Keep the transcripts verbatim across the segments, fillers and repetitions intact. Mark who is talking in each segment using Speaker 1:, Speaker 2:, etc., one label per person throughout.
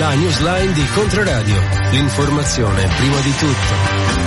Speaker 1: La newsline di Controradio. L'informazione prima di tutto.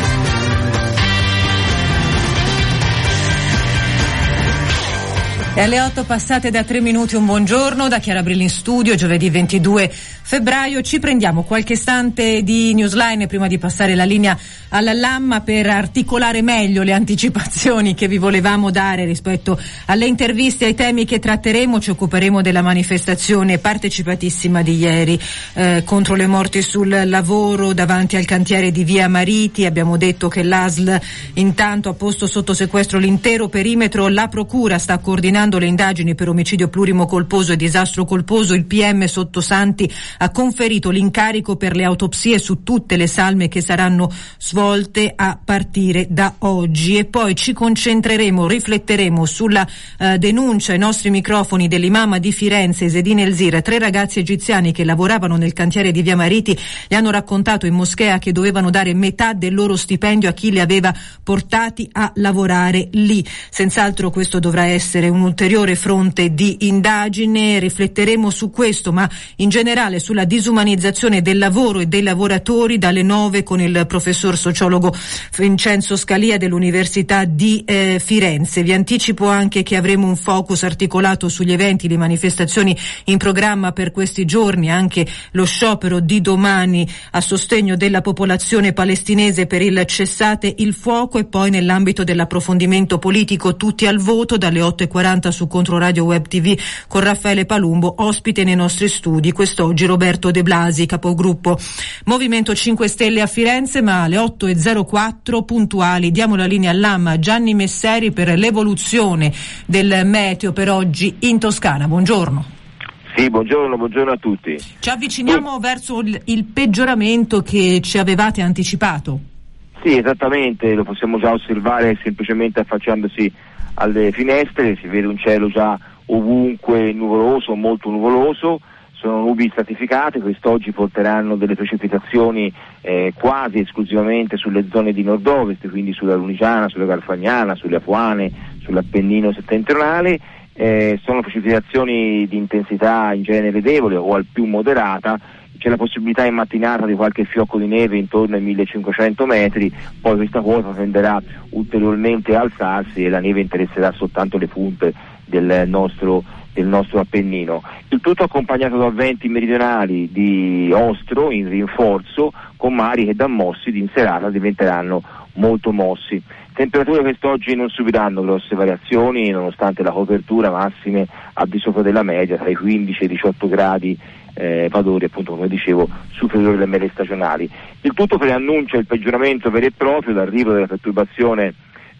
Speaker 2: E alle otto passate da tre minuti un buongiorno da Chiara Brilli in studio, giovedì ventidue febbraio. Ci prendiamo qualche istante di newsline prima di passare la linea alla Lamma per articolare meglio le anticipazioni che vi volevamo dare rispetto alle interviste, ai temi che tratteremo. Ci occuperemo della manifestazione partecipatissima di ieri eh, contro le morti sul lavoro davanti al cantiere di Via Mariti. Abbiamo detto che l'A S L intanto ha posto sotto sequestro l'intero perimetro, la procura sta coordinando le indagini per omicidio plurimo colposo e disastro colposo. Il P M Sottosanti ha conferito l'incarico per le autopsie su tutte le salme che saranno svolte a partire da oggi. E poi ci concentreremo, rifletteremo sulla eh, denuncia ai nostri microfoni dell'imam di Firenze, Esedin Elzir. Tre ragazzi egiziani che lavoravano nel cantiere di Via Mariti gli hanno raccontato in moschea che dovevano dare metà del loro stipendio a chi li aveva portati a lavorare lì. Senz'altro questo dovrà essere un ulteriore fronte di indagine. Rifletteremo su questo, ma in generale sulla disumanizzazione del lavoro e dei lavoratori dalle nove con il professor sociologo Vincenzo Scalia dell'Università di eh, Firenze. Vi anticipo anche che avremo un focus articolato sugli eventi, le manifestazioni in programma per questi giorni, anche lo sciopero di domani a sostegno della popolazione palestinese per il cessate il fuoco, e poi nell'ambito dell'approfondimento politico tutti al voto dalle otto e quaranta su Controradio Web T V con Raffaele Palumbo, ospite nei nostri studi quest'oggi Roberto De Blasi, capogruppo Movimento cinque Stelle a Firenze. Ma alle otto e zero quattro puntuali diamo la linea all'A M Gianni Messeri per l'evoluzione del meteo per oggi in Toscana. Buongiorno.
Speaker 3: Sì, buongiorno, buongiorno a tutti.
Speaker 2: Ci avviciniamo sì. verso il, il peggioramento che ci avevate anticipato.
Speaker 3: Sì, esattamente, lo possiamo già osservare semplicemente affacciandosi alle finestre. Si vede un cielo già ovunque nuvoloso, molto nuvoloso, sono nubi stratificate. Quest'oggi porteranno delle precipitazioni eh, quasi esclusivamente sulle zone di nord-ovest, quindi sulla Lunigiana, sulla Garfagnana, sulle Apuane, sull'Appennino settentrionale. Eh, sono precipitazioni di intensità in genere lodevole o al più moderata. C'è la possibilità in mattinata di qualche fiocco di neve intorno ai millecinquecento metri, poi questa quota tenderà ulteriormente a alzarsi e la neve interesserà soltanto le punte del nostro, del nostro Appennino. Il tutto accompagnato da venti meridionali di ostro in rinforzo, con mari che da mossi in serata diventeranno molto mossi. Temperature quest'oggi non subiranno grosse variazioni nonostante la copertura, massime al di sopra della media tra i quindici e i diciotto gradi, eh, valori appunto come dicevo superiori alle medie stagionali. Il tutto preannuncia il peggioramento vero e proprio, l'arrivo della perturbazione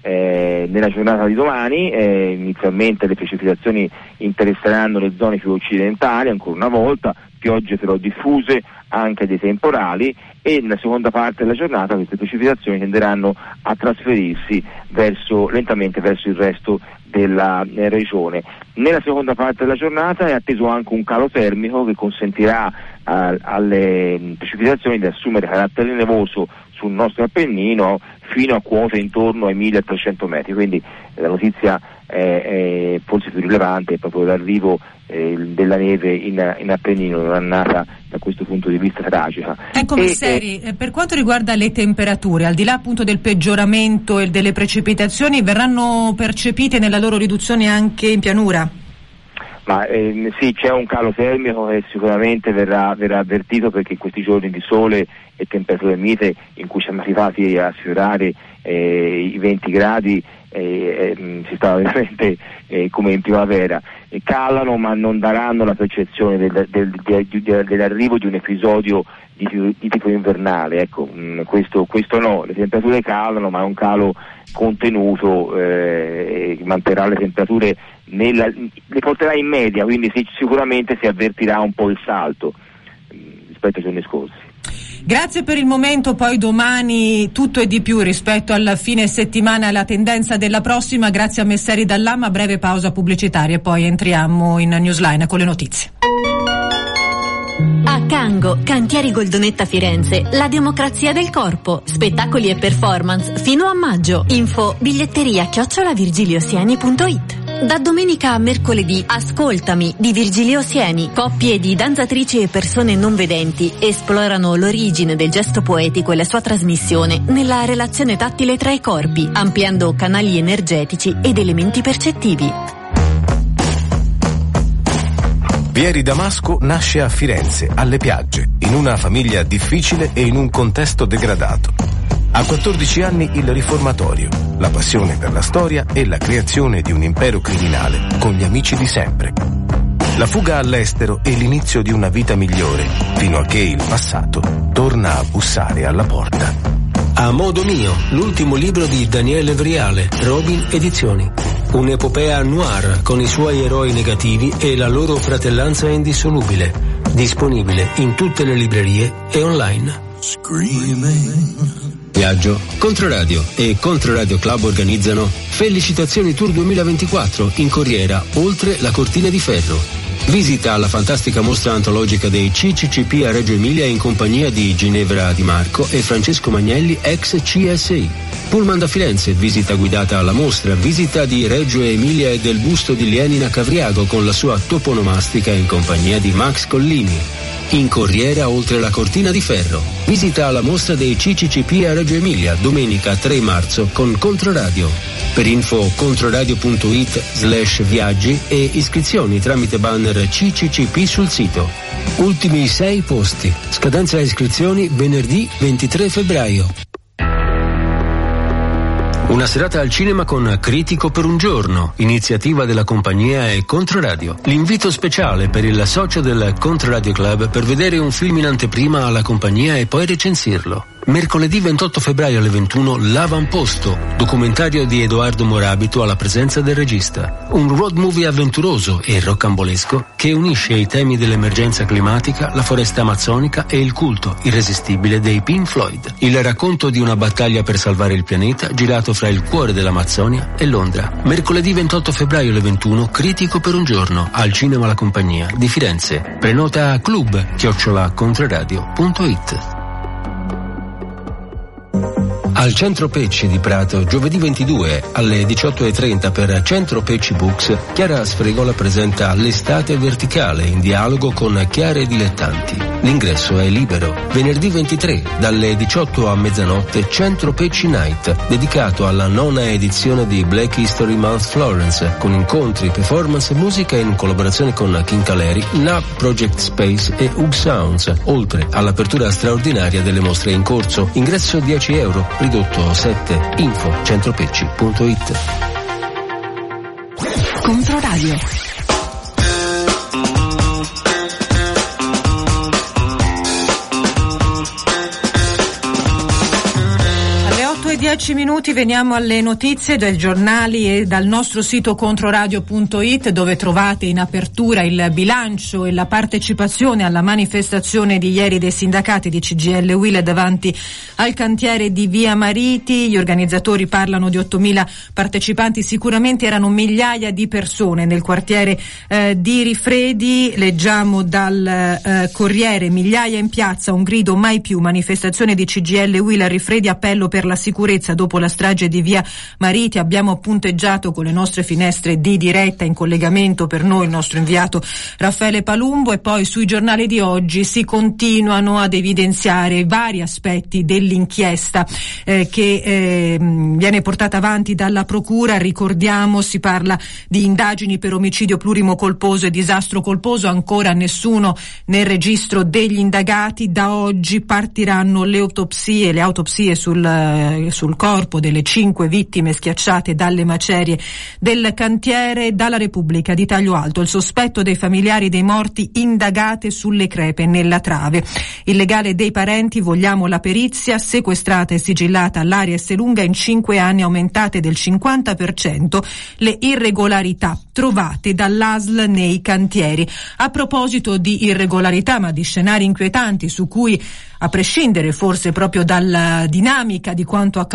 Speaker 3: eh, nella giornata di domani. Eh, inizialmente le precipitazioni interesseranno le zone più occidentali ancora una volta, piogge però diffuse, anche dei temporali, e nella seconda parte della giornata queste precipitazioni tenderanno a trasferirsi verso, lentamente verso il resto della eh, regione. Nella seconda parte della giornata è atteso anche un calo termico che consentirà eh, alle precipitazioni di assumere carattere nevoso sul nostro Appennino fino a quote intorno ai milletrecento metri, quindi eh, la notizia è, è forse più rilevante è proprio l'arrivo eh, della neve in, in Appennino, un'annata da questo punto di vista tragica.
Speaker 2: Ecco, Messeri, eh, per quanto riguarda le temperature, al di là appunto del peggioramento e delle precipitazioni, verranno percepite nella loro riduzione anche in pianura?
Speaker 3: Ma eh, sì, c'è un calo termico che sicuramente verrà, verrà avvertito, perché in questi giorni di sole e temperature mite in cui siamo arrivati a sfiorare eh, i venti gradi eh, eh, si sta veramente eh, come in primavera. E calano, ma non daranno la percezione del, del, del, del, dell'arrivo di un episodio di, di tipo invernale. Ecco, mh, questo, questo no, le temperature calano, ma è un calo contenuto, eh, manterrà le temperature nella, le porterà in media, quindi si, sicuramente si avvertirà un po' il salto mh, rispetto ai giorni scorsi.
Speaker 2: Grazie per il momento, poi domani tutto e di più rispetto al fine settimana e alla tendenza della prossima. Grazie a Messeri dall'A M, breve pausa pubblicitaria e poi entriamo in newsline con le notizie.
Speaker 4: A Cango, Cantieri Goldonetta Firenze, la democrazia del corpo, spettacoli e performance fino a maggio. Info biglietteria chiocciola virgiliosieni punto it. Da domenica a mercoledì, Ascoltami di Virgilio Sieni. Coppie di danzatrici e persone non vedenti esplorano l'origine del gesto poetico e la sua trasmissione nella relazione tattile tra i corpi, ampliando canali energetici ed elementi percettivi.
Speaker 5: Vieri Damasco nasce a Firenze, alle Piagge, in una famiglia difficile e in un contesto degradato. A quattordici anni il riformatorio, la passione per la storia e la creazione di un impero criminale con gli amici di sempre. La fuga all'estero e l'inizio di una vita migliore, fino a che il passato torna a bussare alla porta.
Speaker 1: A modo mio, l'ultimo libro di Daniele Vriale, Robin Edizioni. Un'epopea noir con i suoi eroi negativi e la loro fratellanza indissolubile. Disponibile in tutte le librerie e online. Screaming. Viaggio, Controradio e Controradio Club organizzano Felicitazioni Tour duemilaventiquattro in corriera oltre la Cortina di Ferro. Visita la fantastica mostra antologica dei C C C P a Reggio Emilia in compagnia di Ginevra Di Marco e Francesco Magnelli, ex C S I. Pullman da Firenze, visita guidata alla mostra, visita di Reggio Emilia e del busto di Lienina Cavriago con la sua toponomastica in compagnia di Max Collini. In corriera oltre la Cortina di Ferro. Visita alla mostra dei C C C P a Reggio Emilia domenica tre marzo con Controradio. Per info controradio.it slash viaggi e iscrizioni tramite banner C C C P sul sito. Ultimi sei posti. Scadenza iscrizioni venerdì ventitré febbraio. Una serata al cinema con Critico per un giorno, iniziativa della compagnia e Controradio. L'invito speciale per il socio del Controradio Club per vedere un film in anteprima alla compagnia e poi recensirlo. Mercoledì ventotto febbraio alle ventuno, L'Avamposto, documentario di Edoardo Morabito alla presenza del regista. Un road movie avventuroso e roccambolesco che unisce i temi dell'emergenza climatica, la foresta amazzonica e il culto irresistibile dei Pink Floyd. Il racconto di una battaglia per salvare il pianeta girato fra il cuore dell'Amazzonia e Londra. Mercoledì ventotto febbraio alle ventuno, Critico per un giorno, al Cinema La Compagnia di Firenze. Prenota a club chiocciola controradio punto it. Al Centro Pecci di Prato, giovedì ventidue alle diciotto e trenta per Centro Pecci Books, Chiara Sfregola presenta L'estate verticale in dialogo con chiare dilettanti. L'ingresso è libero. Venerdì ventitré dalle diciotto a mezzanotte Centro Pecci Night, dedicato alla nona edizione di Black History Month Florence, con incontri, performance e musica in collaborazione con King Caleri, N A B Project Space e Hug Sounds, oltre all'apertura straordinaria delle mostre in corso. Ingresso dieci euro, ridotto sette. Info centropecci punto it.
Speaker 4: Controradio.
Speaker 2: dieci minuti, veniamo alle notizie dai giornali e dal nostro sito controradio punto it, dove trovate in apertura il bilancio e la partecipazione alla manifestazione di ieri dei sindacati di C G I L U I L davanti al cantiere di Via Mariti. Gli organizzatori parlano di ottomila partecipanti, sicuramente erano migliaia di persone nel quartiere eh, di Rifredi. Leggiamo dal eh, Corriere: migliaia in piazza, un grido mai più, manifestazione di C G I L U I L a Rifredi, appello per la sicurezza dopo la strage di Via Mariti. Abbiamo punteggiato con le nostre finestre di diretta, in collegamento per noi il nostro inviato Raffaele Palumbo, e poi sui giornali di oggi si continuano ad evidenziare vari aspetti dell'inchiesta eh, che eh, viene portata avanti dalla procura. Ricordiamo, si parla di indagini per omicidio plurimo colposo e disastro colposo, ancora nessuno nel registro degli indagati. Da oggi partiranno le autopsie, le autopsie sul sul corpo delle cinque vittime schiacciate dalle macerie del cantiere. Dalla Repubblica di taglio alto: il sospetto dei familiari dei morti, indagate sulle crepe nella trave. Il legale dei parenti: vogliamo la perizia. Sequestrata e sigillata l'A R S Lunga, in cinque anni aumentate del cinquanta per cento le irregolarità trovate dall'A S L nei cantieri. A proposito di irregolarità, ma di scenari inquietanti su cui, a prescindere forse proprio dalla dinamica di quanto accaduto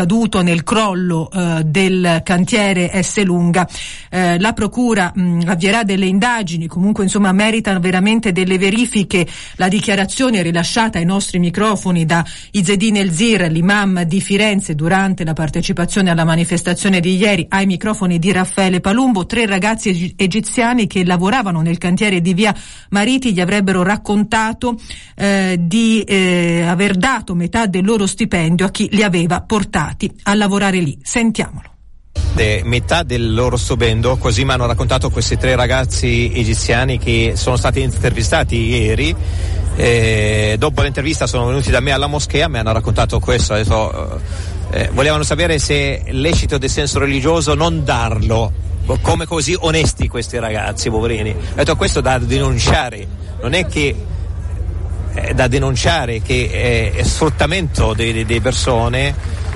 Speaker 2: accaduto nel crollo eh, del cantiere Esselunga. Eh, la procura mh, avvierà delle indagini, comunque insomma meritano veramente delle verifiche la dichiarazione rilasciata ai nostri microfoni da Izzedine El-Zir, l'imam di Firenze, durante la partecipazione alla manifestazione di ieri, ai microfoni di Raffaele Palumbo. Tre ragazzi eg- egiziani che lavoravano nel cantiere di via Mariti gli avrebbero raccontato eh, di eh, aver dato metà del loro stipendio a chi li aveva portati a lavorare lì. Sentiamolo.
Speaker 6: De metà del loro stipendio, così mi hanno raccontato questi tre ragazzi egiziani che sono stati intervistati ieri. E dopo l'intervista sono venuti da me alla moschea, mi hanno raccontato questo. Adesso, eh, volevano sapere se è lecito del senso religioso non darlo, come così onesti questi ragazzi poverini. Ho detto questo da denunciare, non è che è da denunciare che è, è sfruttamento delle persone.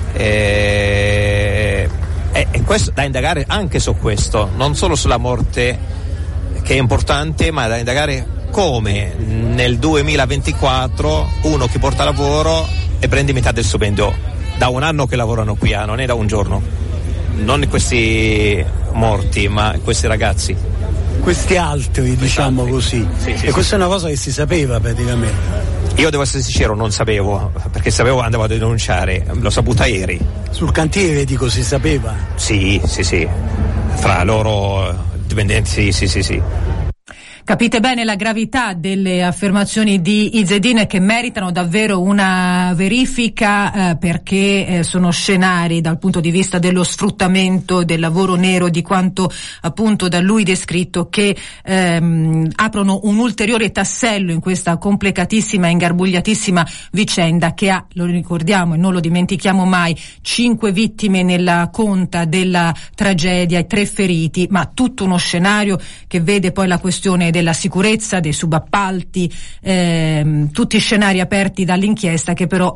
Speaker 6: Eh, E, e questo da indagare anche su questo, non solo sulla morte che è importante, ma da indagare come nel duemilaventiquattro uno che porta lavoro e prende metà del stipendio. Da un anno che lavorano qui, non è da un giorno. Non questi morti, ma questi ragazzi.
Speaker 7: Questi altri, diciamo così.
Speaker 6: Sì, sì,
Speaker 7: e
Speaker 6: sì.
Speaker 7: questa è una cosa che si sapeva praticamente.
Speaker 6: Io devo essere sincero, non sapevo, perché sapevo andavo a denunciare, l'ho saputa ieri.
Speaker 7: Sul cantiere dico si sapeva?
Speaker 6: Sì, sì, sì, fra loro dipendenti, sì, sì, sì, sì.
Speaker 2: Capite bene la gravità delle affermazioni di Izzedine, che meritano davvero una verifica eh, perché eh, sono scenari dal punto di vista dello sfruttamento del lavoro nero, di quanto appunto da lui descritto, che ehm, aprono un ulteriore tassello in questa complicatissima e ingarbugliatissima vicenda che ha, lo ricordiamo e non lo dimentichiamo mai, cinque vittime nella conta della tragedia e tre feriti, ma tutto uno scenario che vede poi la questione della sicurezza, dei subappalti, ehm, tutti scenari aperti dall'inchiesta che però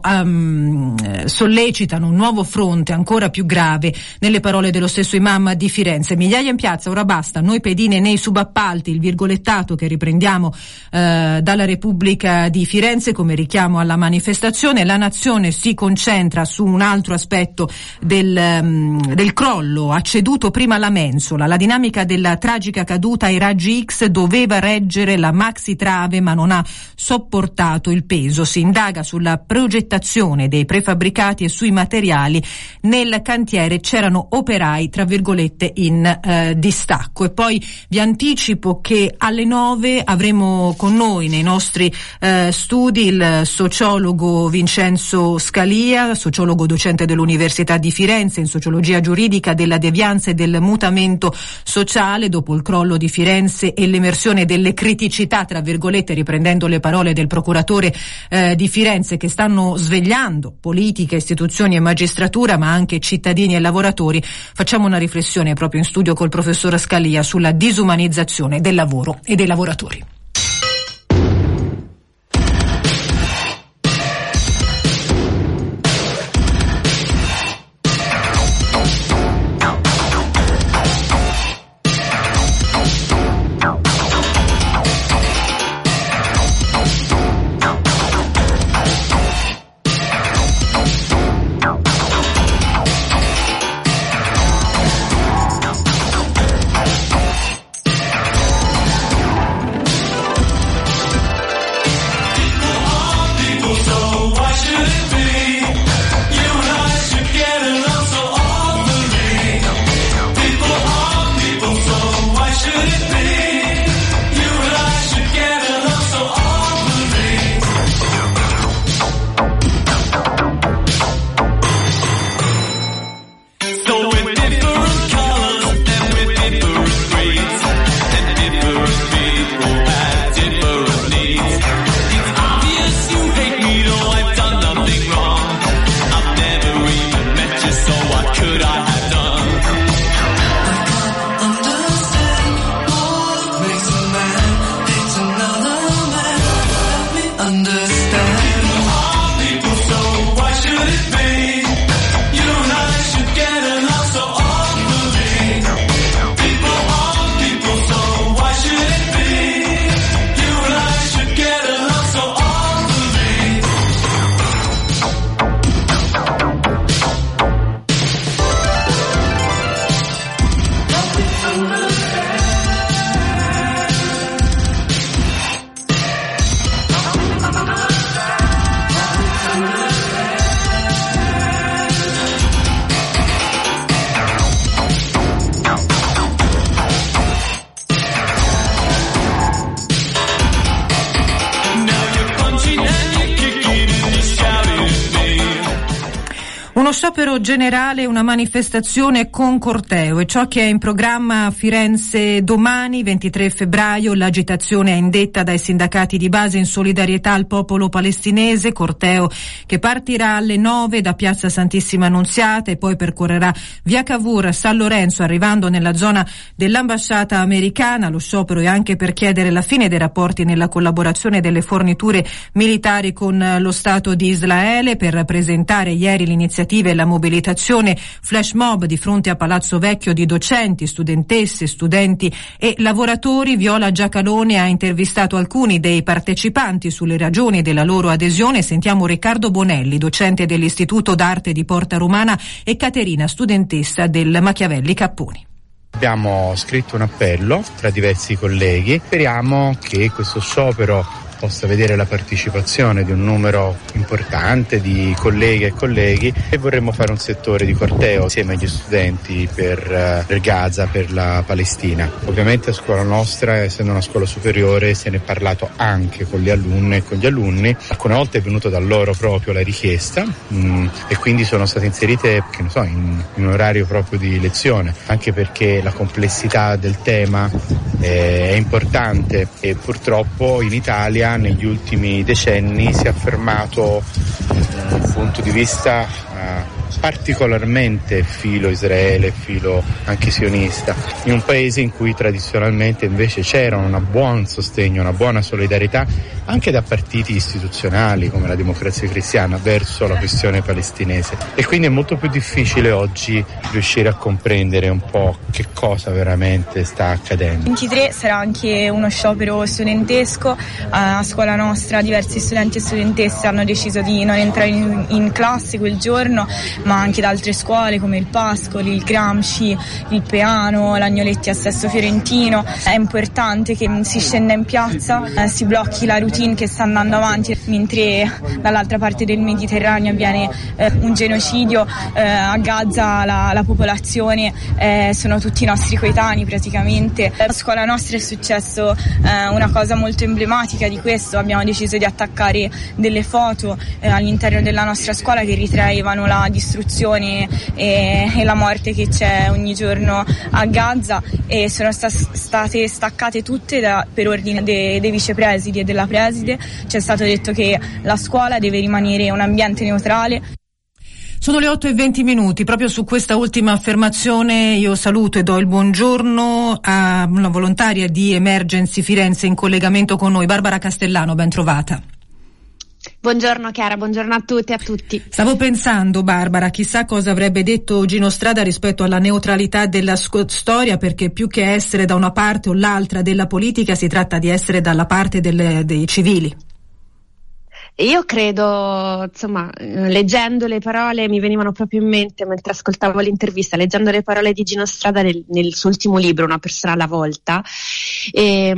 Speaker 2: um, sollecitano un nuovo fronte ancora più grave, nelle parole dello stesso imam di Firenze. Migliaia in piazza, ora basta, noi pedine nei subappalti, il virgolettato che riprendiamo eh, dalla Repubblica di Firenze come richiamo alla manifestazione. La nazione si concentra su un altro aspetto del, um, del crollo, ha ceduto prima la mensola, la dinamica della tragica caduta ai raggi X doveva reggere la maxi trave ma non ha sopportato il peso. Si indaga sulla progettazione dei prefabbricati e sui materiali. Nel cantiere c'erano operai tra virgolette in eh, distacco. E poi vi anticipo che alle nove avremo con noi nei nostri eh, studi il sociologo Vincenzo Scalia, sociologo docente dell'Università di Firenze in sociologia giuridica della devianza e del mutamento sociale. Dopo il crollo di Firenze e l'emersione delle criticità, tra virgolette, riprendendo le parole del procuratore eh, di Firenze, che stanno svegliando politica, istituzioni e magistratura, ma anche cittadini e lavoratori, facciamo una riflessione proprio in studio col professor Scalia sulla disumanizzazione del lavoro e dei lavoratori. Uno sciopero generale, una manifestazione con corteo, è ciò che è in programma a Firenze domani, ventitré febbraio. L'agitazione è indetta dai sindacati di base in solidarietà al popolo palestinese, corteo che partirà alle nove da Piazza Santissima Annunziata e poi percorrerà via Cavour, San Lorenzo, arrivando nella zona dell'ambasciata americana. Lo sciopero è anche per chiedere la fine dei rapporti nella collaborazione delle forniture militari con lo Stato di Israele, per presentare ieri l'iniziativa e la mobilitazione flash mob di fronte a Palazzo Vecchio di docenti, studentesse, studenti e lavoratori. Viola Giacalone ha intervistato alcuni dei partecipanti sulle ragioni della loro adesione. Sentiamo Riccardo Bonelli, docente dell'Istituto d'Arte di Porta Romana, e Caterina, studentessa del Machiavelli Capponi.
Speaker 8: Abbiamo scritto un appello tra diversi colleghi, speriamo che questo sciopero possa vedere la partecipazione di un numero importante di colleghe e colleghi, e vorremmo fare un settore di corteo insieme agli studenti per, per Gaza, per la Palestina. Ovviamente a scuola nostra, essendo una scuola superiore, se ne è parlato anche con le alunne e con gli alunni. Alcune volte è venuto da loro proprio la richiesta mh, e quindi sono state inserite, che ne so, in, in un orario proprio di lezione, anche perché la complessità del tema eh, è importante e purtroppo in Italia negli ultimi decenni si è affermato un punto di vista uh, particolarmente filo Israele, filo anche sionista, in un paese in cui tradizionalmente invece c'era un buon sostegno, una buona solidarietà anche da partiti istituzionali come la Democrazia Cristiana verso la questione palestinese, e quindi è molto più difficile oggi riuscire a comprendere un po' che cosa veramente sta accadendo.
Speaker 9: ventitré sarà anche uno sciopero studentesco. A scuola nostra diversi studenti e studentesse hanno deciso di non entrare in, in classe quel giorno, ma anche da altre scuole come il Pascoli, il Gramsci, il Peano, l'Agnoletti a Sesto Fiorentino. È importante che si scenda in piazza, eh, si blocchi la routine che sta andando avanti, mentre dall'altra parte del Mediterraneo avviene eh, un genocidio. Eh, a Gaza la, la popolazione eh, sono tutti i nostri coetanei praticamente. A scuola nostra è successo eh, una cosa molto emblematica di questo. Abbiamo deciso di attaccare delle foto eh, all'interno della nostra scuola che ritraevano la distruzione e, e la morte che c'è ogni giorno a Gaza, e sono sta- state staccate tutte da, per ordine de- dei vicepresidi e della preside. Ci è stato detto che la scuola deve rimanere un ambiente neutrale.
Speaker 2: Sono le otto e venti minuti. Proprio su questa ultima affermazione io saluto e do il buongiorno a una volontaria di Emergency Firenze in collegamento con noi, Barbara Castellano, ben trovata.
Speaker 10: Buongiorno Chiara, buongiorno a tutti e a tutti.
Speaker 2: Stavo pensando, Barbara, chissà cosa avrebbe detto Gino Strada rispetto alla neutralità della sc- storia, perché più che essere da una parte o l'altra della politica si tratta di essere dalla parte delle, dei civili.
Speaker 10: Io credo, insomma, leggendo le parole mi venivano proprio in mente mentre ascoltavo l'intervista, leggendo le parole di Gino Strada nel, nel suo ultimo libro, Una persona alla volta. E,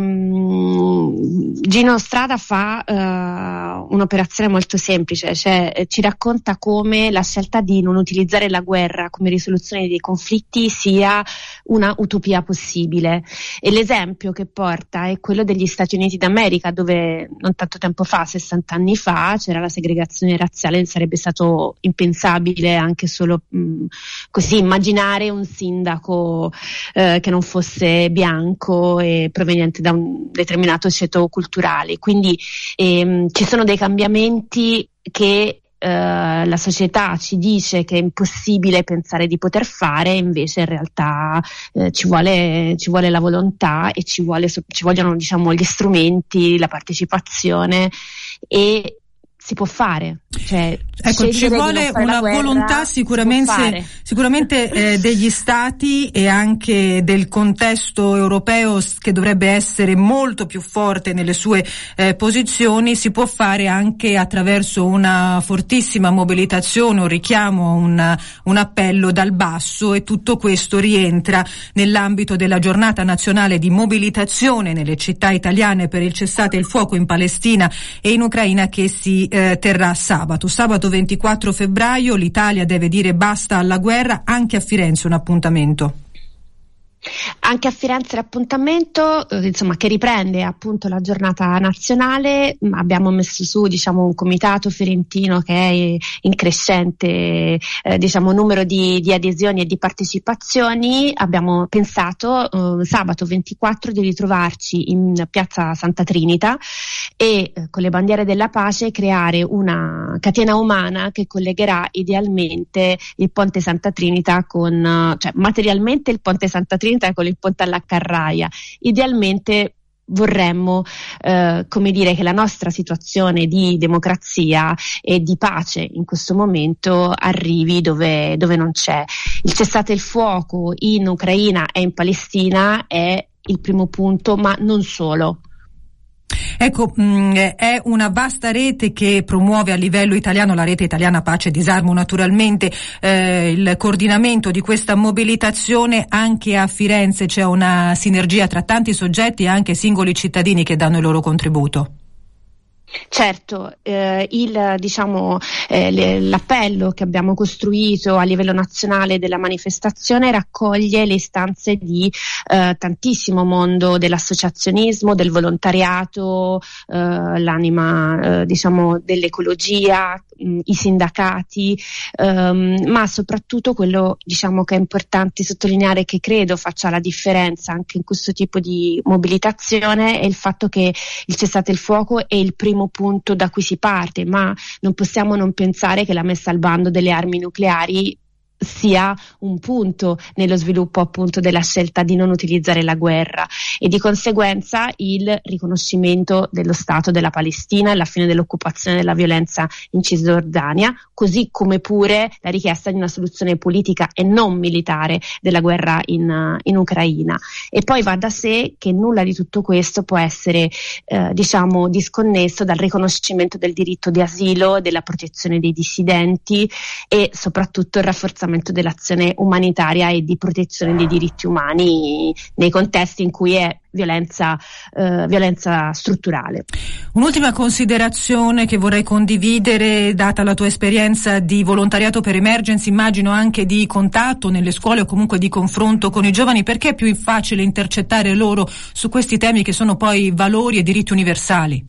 Speaker 10: um, Gino Strada fa uh, un'operazione molto semplice, cioè ci racconta come la scelta di non utilizzare la guerra come risoluzione dei conflitti sia una utopia possibile. E l'esempio che porta è quello degli Stati Uniti d'America, dove non tanto tempo fa, sessanta anni fa, c'era la segregazione razziale, sarebbe stato impensabile anche solo mh, così immaginare un sindaco eh, che non fosse bianco e proveniente da un determinato ceto culturale. Quindi ehm, ci sono dei cambiamenti che Uh, la società ci dice che è impossibile pensare di poter fare, invece in realtà uh, ci vuole ci vuole la volontà e ci vuole ci vogliono, diciamo, gli strumenti, la partecipazione, e si può fare. Cioè,
Speaker 2: ecco, ci vuole una guerra, volontà sicuramente, sicuramente eh, degli stati e anche del contesto europeo, che dovrebbe essere molto più forte nelle sue eh, posizioni. Si può fare anche attraverso una fortissima mobilitazione, un richiamo, un, un appello dal basso, e tutto questo rientra nell'ambito della giornata nazionale di mobilitazione nelle città italiane per il cessate il fuoco in Palestina e in Ucraina, che si eh, terrà sabato. Sabato ventiquattro febbraio l'Italia deve dire basta alla guerra, anche a Firenze un appuntamento.
Speaker 10: Anche a Firenze l'appuntamento, eh, insomma, che riprende appunto la giornata nazionale. Abbiamo messo su, diciamo, un comitato fiorentino che è in crescente, eh, diciamo, numero di, di adesioni e di partecipazioni. Abbiamo pensato eh, sabato ventiquattro di ritrovarci in piazza Santa Trinita e eh, con le bandiere della pace creare una catena umana che collegherà idealmente il ponte Santa Trinita con, cioè materialmente il ponte Santa Trinita con il ponte alla Carraia. Idealmente vorremmo eh, come dire che la nostra situazione di democrazia e di pace in questo momento arrivi dove, dove non c'è. Il cessate il fuoco in Ucraina e in Palestina è il primo punto, ma non solo.
Speaker 2: Ecco, mh, è una vasta rete che promuove a livello italiano, la rete italiana Pace e Disarmo naturalmente, eh, il coordinamento di questa mobilitazione. Anche a Firenze c'è una sinergia tra tanti soggetti e anche singoli cittadini che danno il loro contributo.
Speaker 10: Certo, eh, il, diciamo, eh, le, l'appello che abbiamo costruito a livello nazionale della manifestazione raccoglie le istanze di eh, tantissimo mondo dell'associazionismo, del volontariato, eh, l'anima eh, diciamo dell'ecologia, mh, i sindacati, ehm, ma soprattutto quello, diciamo, che è importante sottolineare, che credo faccia la differenza anche in questo tipo di mobilitazione, è il fatto che il cessate il fuoco è il primo punto da cui si parte, ma non possiamo non pensare che la messa al bando delle armi nucleari sia un punto nello sviluppo appunto della scelta di non utilizzare la guerra, e di conseguenza il riconoscimento dello Stato della Palestina e la fine dell'occupazione della violenza in Cisgiordania, così come pure la richiesta di una soluzione politica e non militare della guerra in, in Ucraina. E poi va da sé che nulla di tutto questo può essere eh, diciamo disconnesso dal riconoscimento del diritto di asilo, della protezione dei dissidenti e soprattutto il rafforzamento dell'azione umanitaria e di protezione dei diritti umani nei contesti in cui è violenza, eh, violenza strutturale.
Speaker 2: Un'ultima considerazione che vorrei condividere, data la tua esperienza di volontariato per Emergency, immagino anche di contatto nelle scuole o comunque di confronto con i giovani, perché è più facile intercettare loro su questi temi che sono poi valori e diritti universali?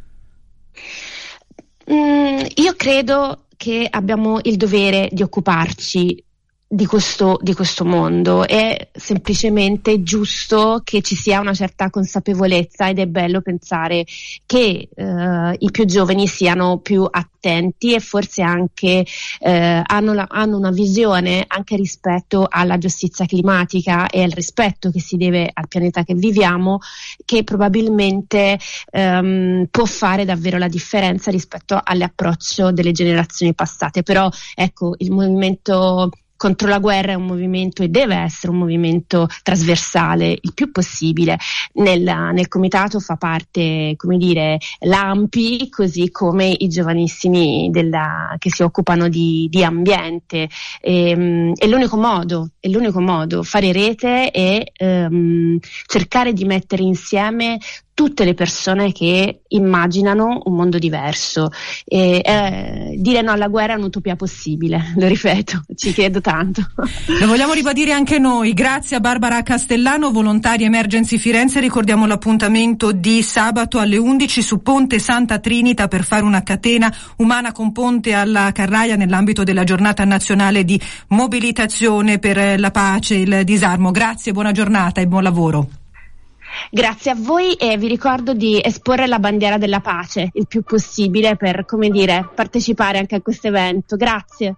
Speaker 10: Mm, io credo che abbiamo il dovere di occuparci di questo, di questo mondo. È semplicemente giusto che ci sia una certa consapevolezza, ed è bello pensare che eh, i più giovani siano più attenti e forse anche eh, hanno, la, hanno una visione anche rispetto alla giustizia climatica e al rispetto che si deve al pianeta che viviamo, che probabilmente ehm, può fare davvero la differenza rispetto all'approccio delle generazioni passate. Però ecco, il movimento contro la guerra è un movimento e deve essere un movimento trasversale il più possibile. Nel, nel comitato fa parte, come dire, l'A M P I, così come i giovanissimi della, che si occupano di, di ambiente. E, è l'unico modo, è l'unico modo fare rete e um, cercare di mettere insieme tutte le persone che immaginano un mondo diverso. E, eh, dire no alla guerra è un'utopia possibile, lo ripeto, ci credo tanto.
Speaker 2: Lo vogliamo ribadire anche noi. Grazie a Barbara Castellano, volontaria Emergency Firenze. Ricordiamo l'appuntamento di sabato alle undici su Ponte Santa Trinita per fare una catena umana con ponte alla Carraia nell'ambito della giornata nazionale di mobilitazione per la pace e il disarmo. Grazie, buona giornata e buon lavoro.
Speaker 10: Grazie a voi, e vi ricordo di esporre la bandiera della pace il più possibile per, come dire, partecipare anche a questo evento. Grazie.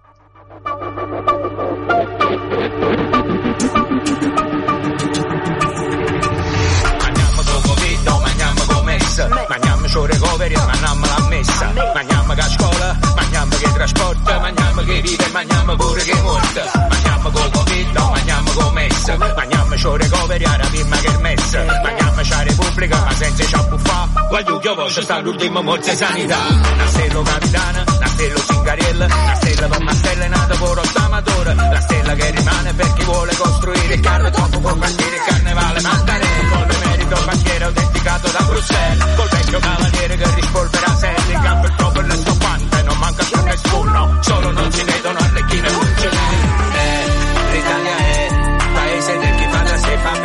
Speaker 11: Mangiamo con Covid, mangiamo con messa, mangiamo solo recoveri, mangiamo la messa, mangiamo che a scuola, mangiamo che trasporta, mangiamo che vive, mangiamo pure che morta. Mangiamo con Covid, mangiamo con messa, mangiamo solo recoveri, la prima che messa, mangiamo c'è Repubblica ma senza ciappuffa. Voglio che voce sta l'ultimo morte sanità. Nastello capitana, Nastello Zingarella, Nastello per Mastella è nato per ottamatore, la stella che rimane per chi vuole costruire il carro troppo può partire il carnevale Mandarello, con l'emerito banchiere autenticato da Bruxelles, col vecchio cavaliere che rispolvera sette, in campo il topo e le stoppante, non manca più nessuno, solo non si vedono arlecchine pulcine. Eh, l'Italia è paese del chi fa da sé fa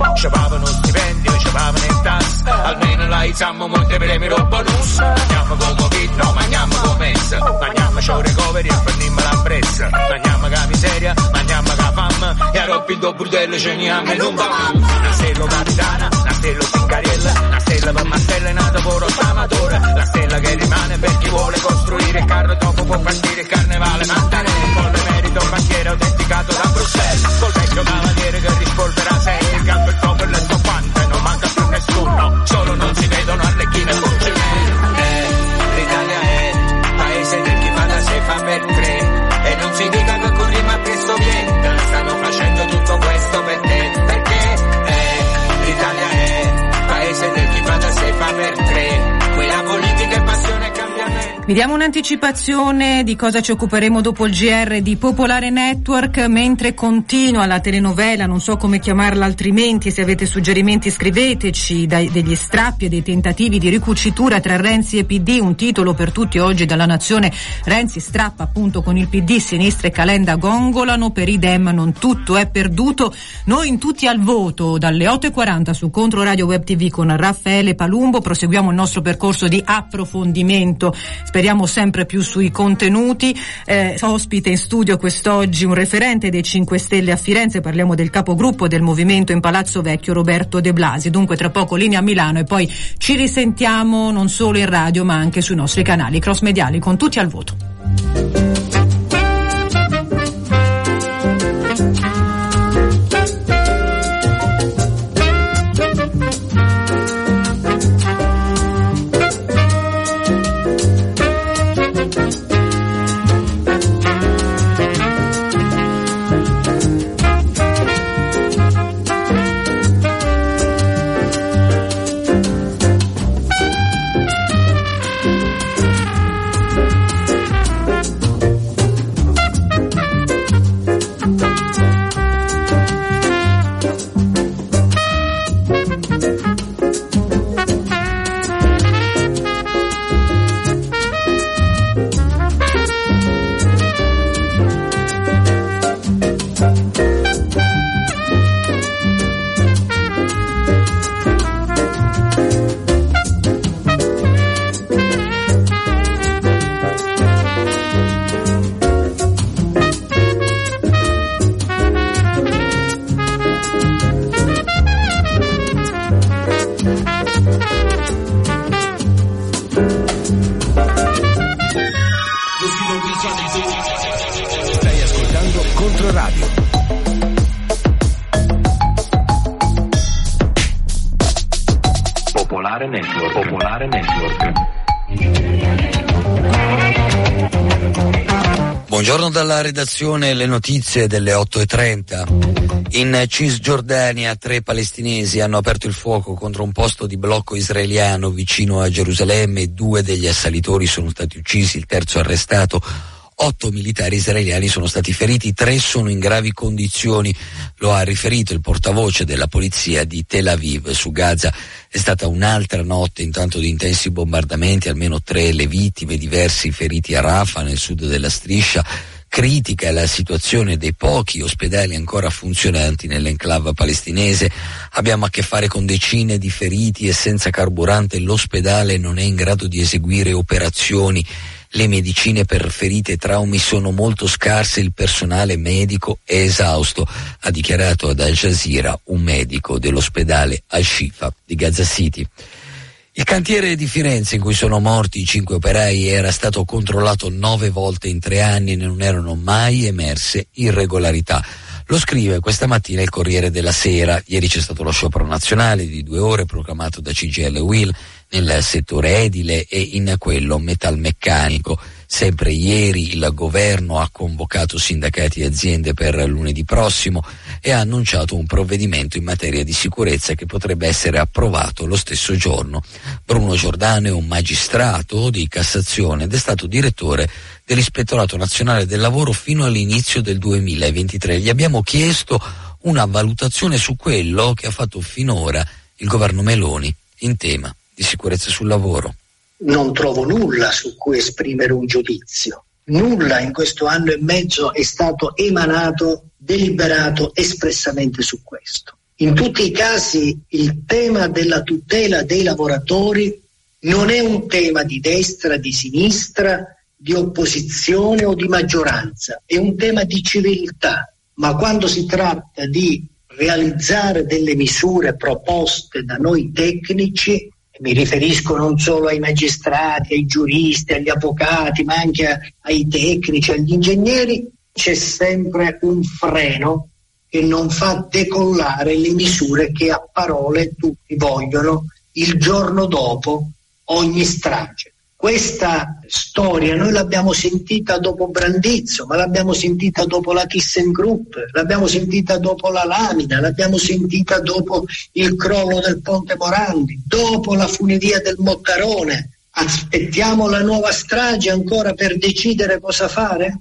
Speaker 11: ci pavano stipendio, ci pavano in tassa, almeno la izammo molti premi lo bonus. Mangiamo come vitto, mangiamo come messa, mangiamo ciò recovery e prendiamo la prezza, mangiamo che miseria, mangiamo che fame, e a robbi do burdello ce ne hanno e non va più. Una stella capitana, una stella zingarella, una stella per una stella è nata per ottamatore, la stella che rimane per chi vuole costruire il carro dopo può partire il carnevale Mattarelli, con le merito un banchiere autenticato da Bruxelles, col vecchio cavaliere che rispolvera sempre il gatto, il topo e le stoppante, non manca più nessuno, solo non si vedono arlecchine e pulcine. Eh, l'Italia è paese del chi fa da sé fa per tre, e non si dica che corri ma presto viene, stanno facendo tutto questo per te, perché eh, l'Italia è paese del chi fa da sé fa per tre, quella politica e passione e cambiamento.
Speaker 2: Vi diamo un'anticipazione di cosa ci occuperemo dopo il G R di Popolare Network, mentre continua la telenovela, non so come chiamarla altrimenti, se avete suggerimenti scriveteci, dai, degli strappi e dei tentativi di ricucitura tra Renzi e P D, un titolo per tutti oggi dalla Nazione: Renzi strappa appunto con il P D, sinistra e Calenda gongolano, per i Dem non tutto è perduto. Noi in tutti al voto dalle otto e quaranta su Controradio Web T V con Raffaele Palumbo, proseguiamo il nostro percorso di approfondimento, speriamo sempre più sui contenuti. Eh, ospite in studio quest'oggi un referente dei cinque Stelle a Firenze, parliamo del capogruppo del movimento in Palazzo Vecchio, Roberto De Blasi. Dunque tra poco linea a Milano e poi ci risentiamo non solo in radio ma anche sui nostri canali cross mediali con tutti al voto.
Speaker 5: Stai ascoltando Controradio.
Speaker 11: Popolare Network. Popolare Network.
Speaker 12: Buongiorno dalla redazione, le notizie delle otto e trenta. In Cisgiordania tre palestinesi hanno aperto il fuoco contro un posto di blocco israeliano vicino a Gerusalemme. Due degli assalitori sono stati uccisi, il terzo arrestato. Otto militari israeliani sono stati feriti, tre sono in gravi condizioni, lo ha riferito il portavoce della polizia di Tel Aviv. Su Gaza è stata un'altra notte intanto di intensi bombardamenti, almeno tre le vittime, diversi feriti a Rafah nel sud della striscia. Critica è la situazione dei pochi ospedali ancora funzionanti nell'enclave palestinese. Abbiamo a che fare con decine di feriti e senza carburante l'ospedale non è in grado di eseguire operazioni. Le medicine per ferite e traumi sono molto scarse, il personale medico è esausto, ha dichiarato ad Al Jazeera un medico dell'ospedale Al-Shifa di Gaza City. Il cantiere di Firenze in cui sono morti i cinque operai era stato controllato nove volte in tre anni e non erano mai emerse irregolarità. Lo scrive questa mattina il Corriere della Sera. Ieri c'è stato lo sciopero nazionale di due ore proclamato da C G I L e U I L nel settore edile e in quello metalmeccanico. Sempre ieri il governo ha convocato sindacati e aziende per lunedì prossimo e ha annunciato un provvedimento in materia di sicurezza che potrebbe essere approvato lo stesso giorno. Bruno Giordano è un magistrato di Cassazione ed è stato direttore dell'Ispettorato Nazionale del Lavoro fino all'inizio del duemilaventitré. Gli abbiamo chiesto una valutazione su quello che ha fatto finora il governo Meloni in tema di sicurezza sul lavoro.
Speaker 13: Non trovo nulla su cui esprimere un giudizio. Nulla in questo anno e mezzo è stato emanato, deliberato espressamente su questo. In tutti i casi il tema della tutela dei lavoratori non è un tema di destra, di sinistra, di opposizione o di maggioranza, è un tema di civiltà, ma quando si tratta di realizzare delle misure proposte da noi tecnici, mi riferisco non solo ai magistrati, ai giuristi, agli avvocati, ma anche ai tecnici, agli ingegneri, c'è sempre un freno che non fa decollare le misure che a parole tutti vogliono il giorno dopo ogni strage. Questa storia noi l'abbiamo sentita dopo Brandizzo, ma l'abbiamo sentita dopo la ThyssenKrupp, l'abbiamo sentita dopo la Lamina, l'abbiamo sentita dopo il crollo del Ponte Morandi, dopo la funivia del Mottarone. Aspettiamo la nuova strage ancora per decidere cosa fare?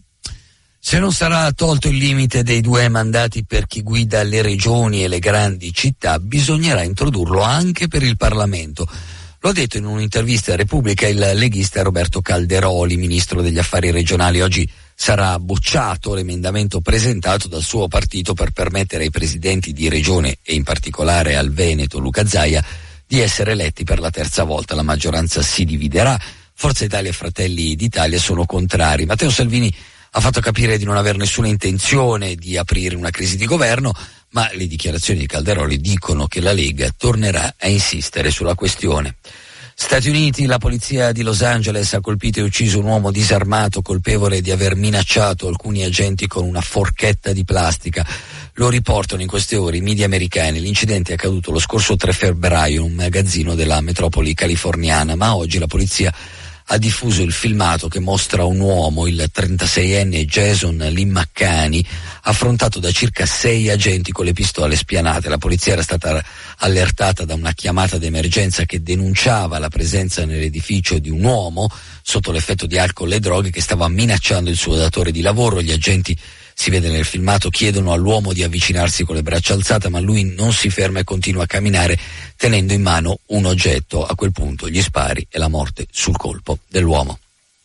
Speaker 12: Se non sarà tolto il limite dei due mandati per chi guida le regioni e le grandi città, bisognerà introdurlo anche per il Parlamento. Lo ha detto in un'intervista a Repubblica il leghista Roberto Calderoli, ministro degli affari regionali. Oggi sarà bocciato l'emendamento presentato dal suo partito per permettere ai presidenti di regione, e in particolare al Veneto Luca Zaia, di essere eletti per la terza volta. La maggioranza si dividerà. Forza Italia e Fratelli d'Italia sono contrari. Matteo Salvini ha fatto capire di non aver nessuna intenzione di aprire una crisi di governo, ma le dichiarazioni di Calderoli dicono che la Lega tornerà a insistere sulla questione. Stati Uniti, la polizia di Los Angeles ha colpito e ucciso un uomo disarmato colpevole di aver minacciato alcuni agenti con una forchetta di plastica. Lo riportano in queste ore i media americani. L'incidente è accaduto lo scorso tre febbraio in un magazzino della metropoli californiana, ma oggi la polizia ha diffuso il filmato che mostra un uomo, il trentaseienne Jason Limaccani, affrontato da circa sei agenti con le pistole spianate. La polizia era stata allertata da una chiamata d'emergenza che denunciava la presenza nell'edificio di un uomo sotto l'effetto di alcol e droghe che stava minacciando il suo datore di lavoro. Gli agenti, si vede nel filmato, chiedono all'uomo di avvicinarsi con le braccia alzate, ma lui non si ferma e continua a camminare tenendo in mano un oggetto. A quel punto gli spari e la morte sul colpo dell'uomo.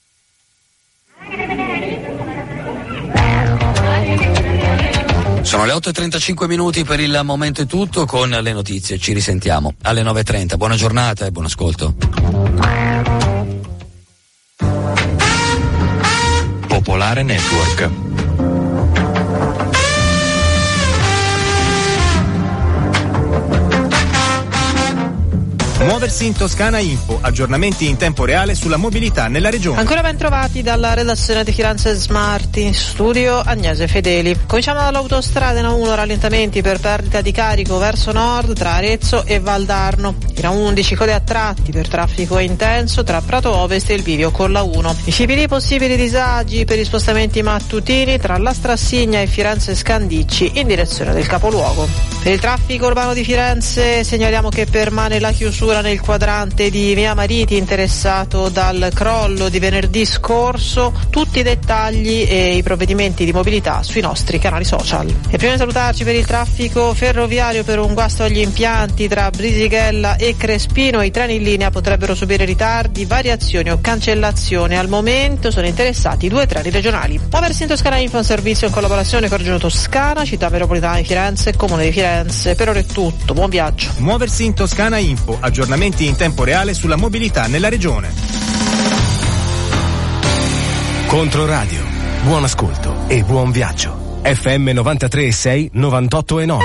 Speaker 12: Sono le otto e trentacinque minuti, per il momento è tutto. Con le notizie ci risentiamo alle nove e trenta. Buona giornata e buon ascolto.
Speaker 14: Popolare Network.
Speaker 15: Muoversi in Toscana Info, aggiornamenti in tempo reale sulla mobilità nella regione.
Speaker 16: Ancora ben trovati dalla redazione di Firenze Smart, in studio Agnese Fedeli. Cominciamo dall'autostrada N uno, rallentamenti per perdita di carico verso nord tra Arezzo e Valdarno. N undici, code a tratti per traffico intenso tra Prato Ovest e il bivio con la uno. I Scipili, possibili disagi per gli spostamenti mattutini tra la Strassigna e Firenze Scandicci in direzione del capoluogo. Per il traffico urbano di Firenze segnaliamo che permane la chiusura nel quadrante di Via Mariti interessato dal crollo di venerdì scorso. Tutti i dettagli e i provvedimenti di mobilità sui nostri canali social. E prima di salutarci, per il traffico ferroviario, per un guasto agli impianti tra Brisighella e Crespino, i treni in linea potrebbero subire ritardi, variazioni o cancellazione. Al momento sono interessati due treni regionali. Muoversi in Toscana Info, un servizio in collaborazione con Regione Toscana, Città Metropolitana di Firenze e Comune di Firenze. Per ora è tutto, buon viaggio.
Speaker 15: Muoversi in Toscana Info, aggiornamenti in tempo reale sulla mobilità nella regione.
Speaker 5: Controradio, buon ascolto e buon viaggio. F M novantatré e sei, novantotto e nove.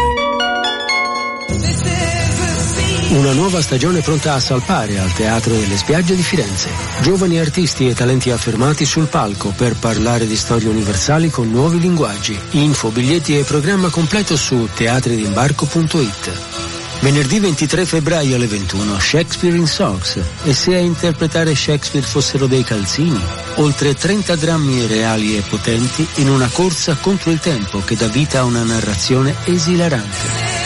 Speaker 1: Una nuova stagione pronta a salpare al Teatro delle Spiagge di Firenze. Giovani artisti e talenti affermati sul palco per parlare di storie universali con nuovi linguaggi. Info, biglietti e programma completo su teatri d'imbarco punto it. Venerdì ventitré febbraio alle ventuno, Shakespeare in Socks. E se a interpretare Shakespeare fossero dei calzini? Oltre trenta drammi reali e potenti in una corsa contro il tempo che dà vita a una narrazione esilarante.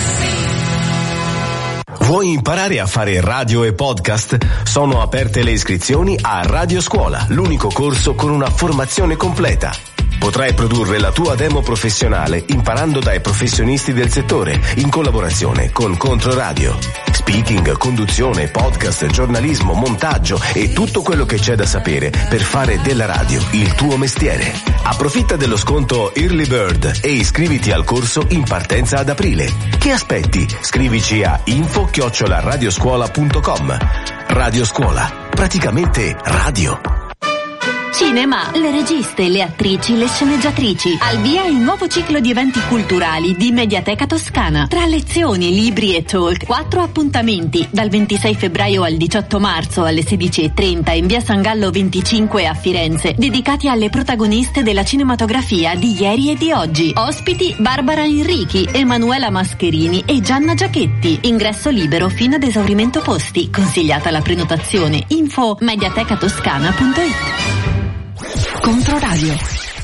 Speaker 5: Vuoi imparare a fare radio e podcast? Sono aperte le iscrizioni a Radio Scuola, l'unico corso con una formazione completa. Potrai produrre la tua demo professionale imparando dai professionisti del settore, in collaborazione con Controradio. Speaking, conduzione, podcast, giornalismo, montaggio e tutto quello che c'è da sapere per fare della radio il tuo mestiere. Approfitta dello sconto Early Bird e iscriviti al corso in partenza ad aprile. Che aspetti? Scrivici a info chiocciola radioscuola punto com. Radio Scuola, praticamente radio.
Speaker 4: Cinema, le registe, le attrici, le sceneggiatrici. Al via il nuovo ciclo di eventi culturali di Mediateca Toscana. Tra lezioni, libri e talk, quattro appuntamenti dal ventisei febbraio al diciotto marzo alle sedici e trenta in via San Gallo venticinque a Firenze, dedicati alle protagoniste della cinematografia di ieri e di oggi. Ospiti Barbara Enrichi, Emanuela Mascherini e Gianna Giachetti. Ingresso libero fino ad esaurimento posti. Consigliata la prenotazione. Info mediatecatoscana punto it. Controradio.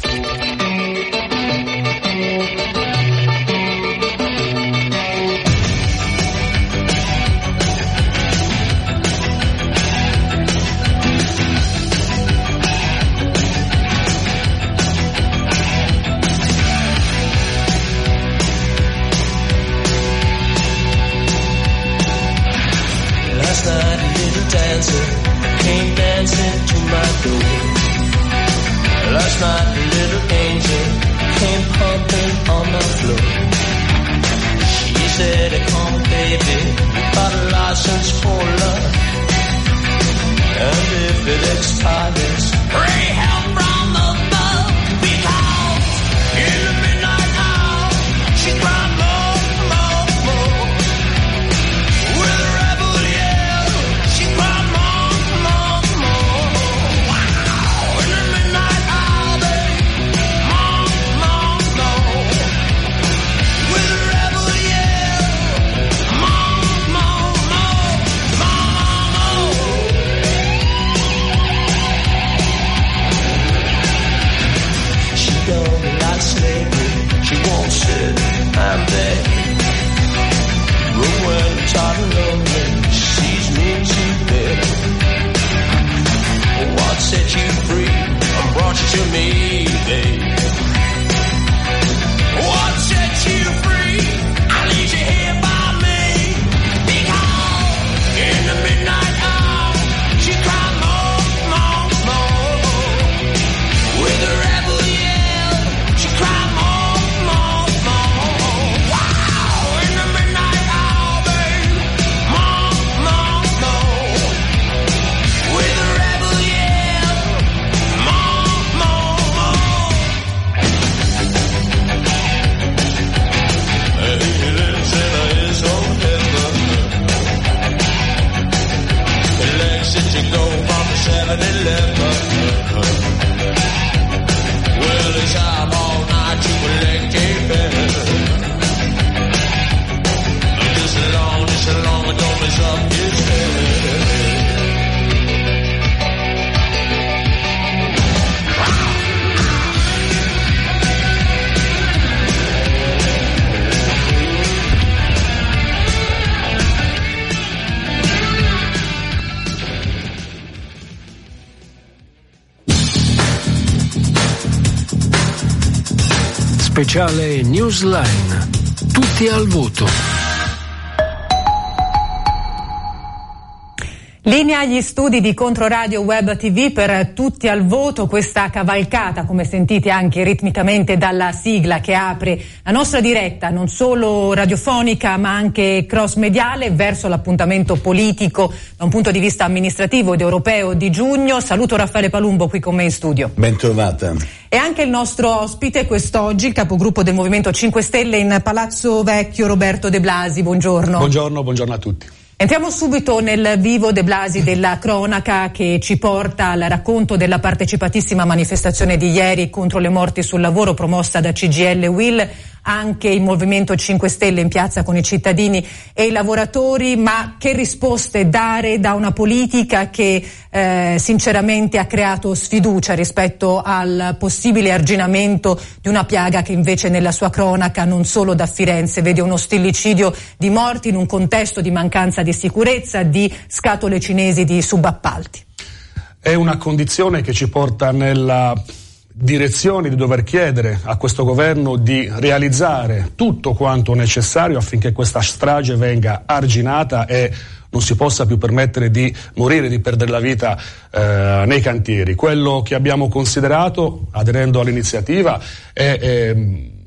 Speaker 17: Last night a little dancer came dancing to my door. Last night a little angel came pumping on the floor. She said, come baby, got a license for love. And if it expires, pray help from above. Because in the midnight hour, she cried more, more, more. With a rebel yell, she cried more, more, more. Wow, in the midnight hour, babe, more, more, more. With a rebel yell, more, more, more, more, more. She don't like slavery, she won't sit and beg. But when I'm tired and lonely, she sees me and she begs. What set you free and brought you to me, babe? What set you free? I leave you here by me. Because in the midnight hour, she cried more, more, more. With a rebel yell, she cried more, more, more. Wow, in the midnight hour, babe, more, more, more. With a rebel yell, more, more, more. He lives in his own heaven. He likes it to go from the seven eleven. Well, he's out all night to collect a bed. Just as long, just as long as don't mess up his head.
Speaker 1: Speciale Newsline. Tutti al voto.
Speaker 2: Linea agli studi di Controradio Web T V per Tutti al voto, questa cavalcata, come sentite anche ritmicamente dalla sigla che apre la nostra diretta, non solo radiofonica ma anche cross-mediale, verso l'appuntamento politico da un punto di vista amministrativo ed europeo di giugno. Saluto Raffaele Palumbo qui con me in studio.
Speaker 18: Ben trovata.
Speaker 2: E anche il nostro ospite quest'oggi, il capogruppo del Movimento cinque Stelle in Palazzo Vecchio, Roberto De Blasi. Buongiorno.
Speaker 18: Buongiorno, buongiorno a tutti.
Speaker 2: Entriamo subito nel vivo, De Blasi, della cronaca che ci porta al racconto della partecipatissima manifestazione di ieri contro le morti sul lavoro promossa da C G I L e U I L, anche il Movimento cinque Stelle in piazza con i cittadini e i lavoratori. Ma che risposte dare da una politica che eh, sinceramente ha creato sfiducia rispetto al possibile arginamento di una piaga che invece nella sua cronaca, non solo da Firenze, vede uno stillicidio di morti in un contesto di mancanza di sicurezza, di scatole cinesi di subappalti?
Speaker 18: È una condizione che ci porta nella direzioni di dover chiedere a questo governo di realizzare tutto quanto necessario affinché questa strage venga arginata e non si possa più permettere di morire, di perdere la vita eh, nei cantieri. Quello che abbiamo considerato, aderendo all'iniziativa, è, è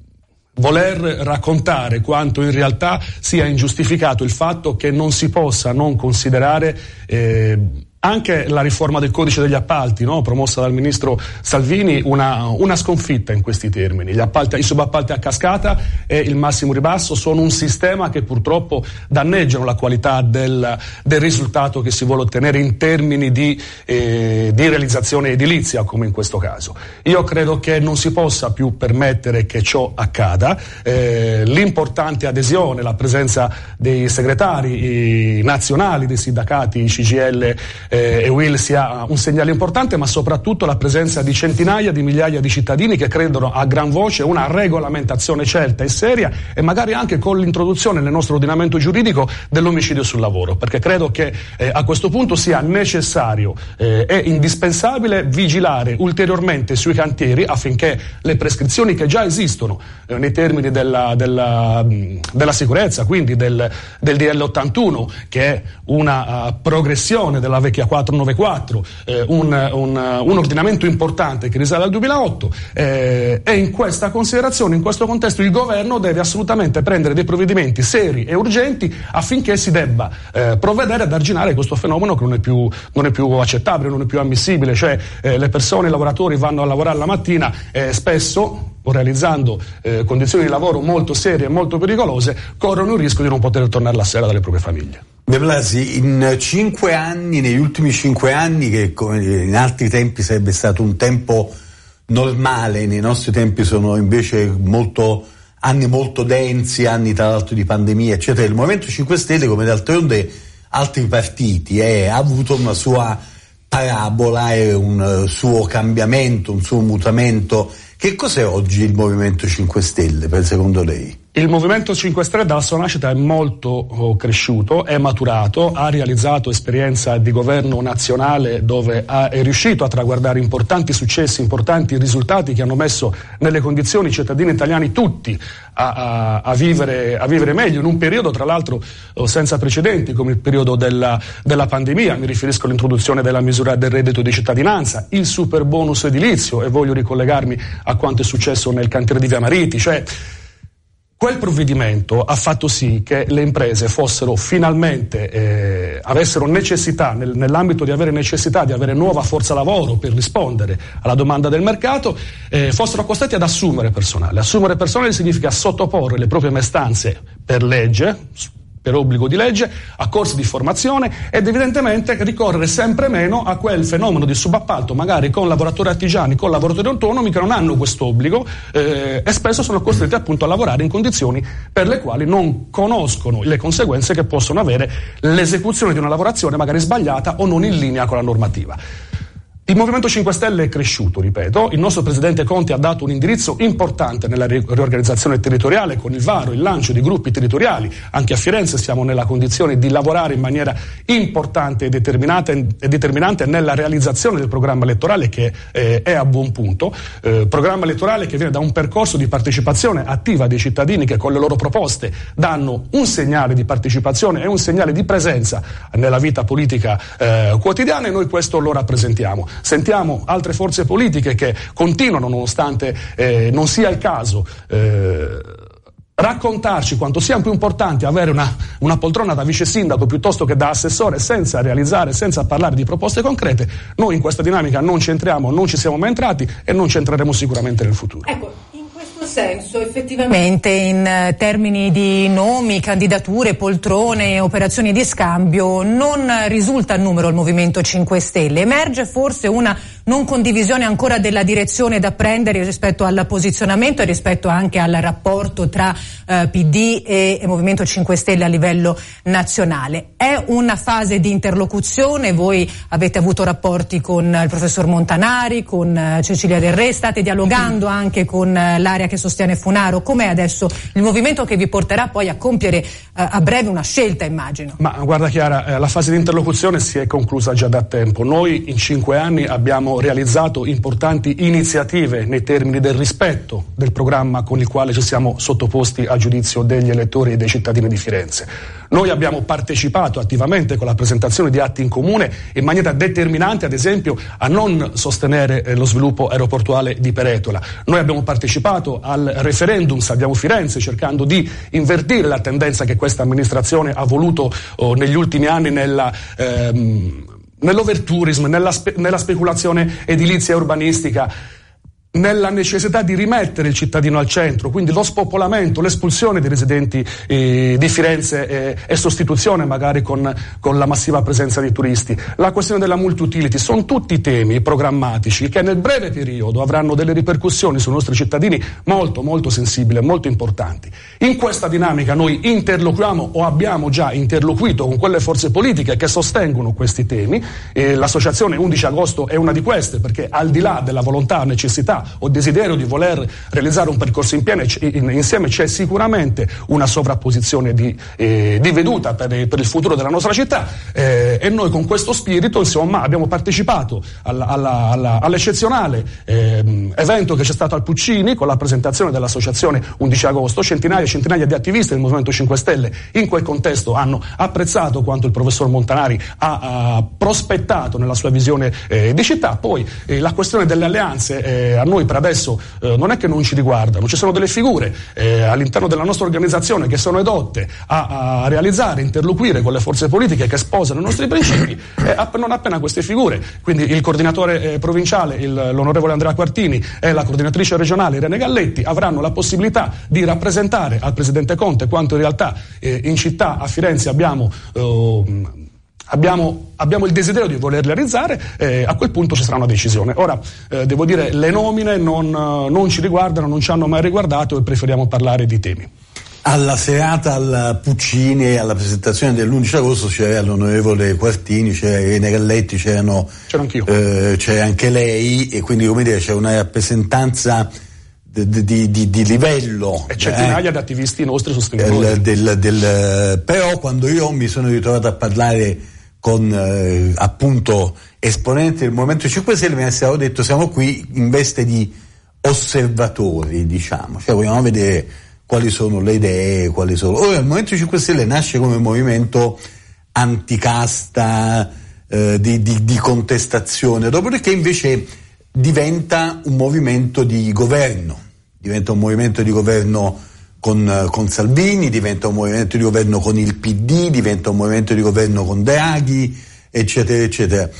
Speaker 18: voler raccontare quanto in realtà sia ingiustificato il fatto che non si possa non considerare eh, anche la riforma del codice degli appalti, no? Promossa dal ministro Salvini, una, una sconfitta in questi termini. Gli appalti, i subappalti a cascata e il massimo ribasso sono un sistema che purtroppo danneggiano la qualità del, del risultato che si vuole ottenere in termini di, eh, di realizzazione edilizia, come in questo caso. Io credo che non si possa più permettere che ciò accada. Eh, l'importante adesione, la presenza dei segretari nazionali dei sindacati C G I L Eh, e U I L sia un segnale importante, ma soprattutto la presenza di centinaia di migliaia di cittadini che credono a gran voce una regolamentazione certa e seria, e magari anche con l'introduzione nel nostro ordinamento giuridico dell'omicidio sul lavoro, perché credo che eh, a questo punto sia necessario eh, e indispensabile vigilare ulteriormente sui cantieri affinché le prescrizioni che già esistono eh, nei termini della, della, della sicurezza, quindi del, del D L ottantuno, che è una uh, progressione della vecchia quattrocentonovantaquattro, eh, un, un, un ordinamento importante che risale al duemilaotto, eh, e in questa considerazione, in questo contesto, il governo deve assolutamente prendere dei provvedimenti seri e urgenti affinché si debba eh, provvedere ad arginare questo fenomeno che non è più, non è più accettabile, non è più ammissibile. Cioè eh, le persone, i lavoratori vanno a lavorare la mattina e spesso, realizzando eh, condizioni di lavoro molto serie e molto pericolose, corrono il rischio di non poter tornare la sera dalle proprie famiglie.
Speaker 7: De Blasi, in cinque anni, negli ultimi cinque anni, che come in altri tempi sarebbe stato un tempo normale, nei nostri tempi sono invece molto anni molto densi, anni tra l'altro di pandemia, eccetera. Il Movimento cinque Stelle, come d'altronde altri partiti, eh, ha avuto una sua parabola e un suo cambiamento, un suo mutamento. Che cos'è oggi il Movimento cinque Stelle, per secondo lei?
Speaker 18: Il Movimento cinque Stelle dalla sua nascita è molto oh, cresciuto, è maturato, ha realizzato esperienza di governo nazionale dove ha, è riuscito a traguardare importanti successi, importanti risultati che hanno messo nelle condizioni i cittadini italiani tutti a, a, a, vivere, a vivere meglio in un periodo tra l'altro oh, senza precedenti come il periodo della, della pandemia. Mi riferisco all'introduzione della misura del reddito di cittadinanza, il super bonus edilizio, e voglio ricollegarmi a quanto è successo nel cantiere di Via Mariti. Cioè, quel provvedimento ha fatto sì che le imprese fossero finalmente, eh, avessero necessità, nel, nell'ambito di avere necessità di avere nuova forza lavoro per rispondere alla domanda del mercato, eh, fossero costretti ad assumere personale. Assumere personale significa sottoporre le proprie mestanze per legge, per obbligo di legge, a corsi di formazione, ed evidentemente ricorrere sempre meno a quel fenomeno di subappalto, magari con lavoratori artigiani, con lavoratori autonomi che non hanno questo obbligo eh, e spesso sono costretti appunto a lavorare in condizioni per le quali non conoscono le conseguenze che possono avere l'esecuzione di una lavorazione magari sbagliata o non in linea con la normativa. Il Movimento cinque Stelle è cresciuto, ripeto, il nostro Presidente Conte ha dato un indirizzo importante nella riorganizzazione territoriale con il varo, il lancio di gruppi territoriali. Anche a Firenze siamo nella condizione di lavorare in maniera importante e determinante, e determinante nella realizzazione del programma elettorale che eh, è a buon punto, eh, programma elettorale che viene da un percorso di partecipazione attiva dei cittadini che con le loro proposte danno un segnale di partecipazione e un segnale di presenza nella vita politica eh, quotidiana, e noi questo lo rappresentiamo. Sentiamo altre forze politiche che continuano, nonostante eh, non sia il caso, eh, raccontarci quanto sia più importante avere una, una poltrona da vice sindaco piuttosto che da assessore, senza realizzare, senza parlare di proposte concrete. Noi in questa dinamica non ci entriamo, non ci siamo mai entrati e non ci entreremo sicuramente nel futuro.
Speaker 2: Ecco, senso effettivamente in uh, termini di nomi, candidature, poltrone, operazioni di scambio non uh, risulta il numero al Movimento cinque Stelle. Emerge forse una non condivisione ancora della direzione da prendere rispetto al posizionamento e rispetto anche al rapporto tra uh, P D e, e Movimento cinque Stelle a livello nazionale. È una fase di interlocuzione, voi avete avuto rapporti con il professor Montanari, con uh, Cecilia Del Re, state dialogando anche con uh, l'area che sostiene Funaro. Com'è adesso il movimento che vi porterà poi a compiere eh, a breve una scelta, immagino?
Speaker 18: Ma guarda Chiara, eh, la fase di interlocuzione si è conclusa già da tempo. Noi in cinque anni abbiamo abbiamo realizzato importanti iniziative nei termini del rispetto del programma con il quale ci siamo sottoposti a giudizio degli elettori e dei cittadini di Firenze. Noi abbiamo partecipato attivamente con la presentazione di atti in comune in maniera determinante, ad esempio, a non sostenere eh, lo sviluppo aeroportuale di Peretola. Noi abbiamo partecipato al referendum Salviamo Firenze, cercando di invertire la tendenza che questa amministrazione ha voluto oh, negli ultimi anni nella ehm, nell'overtourism, nella, spe- nella speculazione edilizia e urbanistica, nella necessità di rimettere il cittadino al centro, quindi lo spopolamento, l'espulsione dei residenti eh, di Firenze eh, e sostituzione magari con, con la massiva presenza di turisti. La questione della multi-utility sono tutti temi programmatici che nel breve periodo avranno delle ripercussioni sui nostri cittadini molto molto sensibili e molto importanti. In questa dinamica noi interloquiamo o abbiamo già interloquito con quelle forze politiche che sostengono questi temi. Eh, l'associazione undici agosto è una di queste, perché al di là della volontà, necessità o desiderio di voler realizzare un percorso in pieno, in, insieme c'è sicuramente una sovrapposizione di, eh, di veduta per, per il futuro della nostra città eh, e noi con questo spirito insomma abbiamo partecipato alla, alla, alla, all'eccezionale eh, evento che c'è stato al Puccini con la presentazione dell'associazione undici agosto. Centinaia e centinaia di attivisti del Movimento cinque Stelle in quel contesto hanno apprezzato quanto il professor Montanari ha, ha prospettato nella sua visione eh, di città. Poi eh, la questione delle alleanze eh, a noi per adesso eh, non è che non ci riguardano, ci sono delle figure eh, all'interno della nostra organizzazione che sono edotte a, a realizzare, interloquire con le forze politiche che sposano i nostri principi e app- non appena queste figure, quindi il coordinatore eh, provinciale, il, l'onorevole Andrea Quartini e la coordinatrice regionale Irene Galletti avranno la possibilità di rappresentare al Presidente Conte quanto in realtà eh, in città a Firenze abbiamo eh, Abbiamo, abbiamo il desiderio di voler realizzare, eh, a quel punto ci sarà una decisione. Ora, eh, devo dire, le nomine non, non ci riguardano, non ci hanno mai riguardato e preferiamo parlare di temi.
Speaker 7: Alla serata al Puccini e alla presentazione dell'undici agosto c'era l'onorevole Quartini, c'era Irene Galletti, c'erano,
Speaker 18: c'era anch'io.
Speaker 7: Eh, c'era anche lei e quindi come dire c'è una rappresentanza di, di, di, di livello
Speaker 18: e centinaia eh, di attivisti nostri sostenitori
Speaker 7: del, del, del, però quando io mi sono ritrovato a parlare con eh, appunto esponenti del Movimento cinque Stelle mi avevano detto siamo qui in veste di osservatori, diciamo, cioè vogliamo vedere quali sono le idee, quali sono. Ora il Movimento cinque Stelle nasce come movimento anticasta, eh, di, di, di contestazione, dopodiché invece diventa un movimento di governo, diventa un movimento di governo con, con Salvini, diventa un movimento di governo con il P D, diventa un movimento di governo con Draghi, eccetera, eccetera.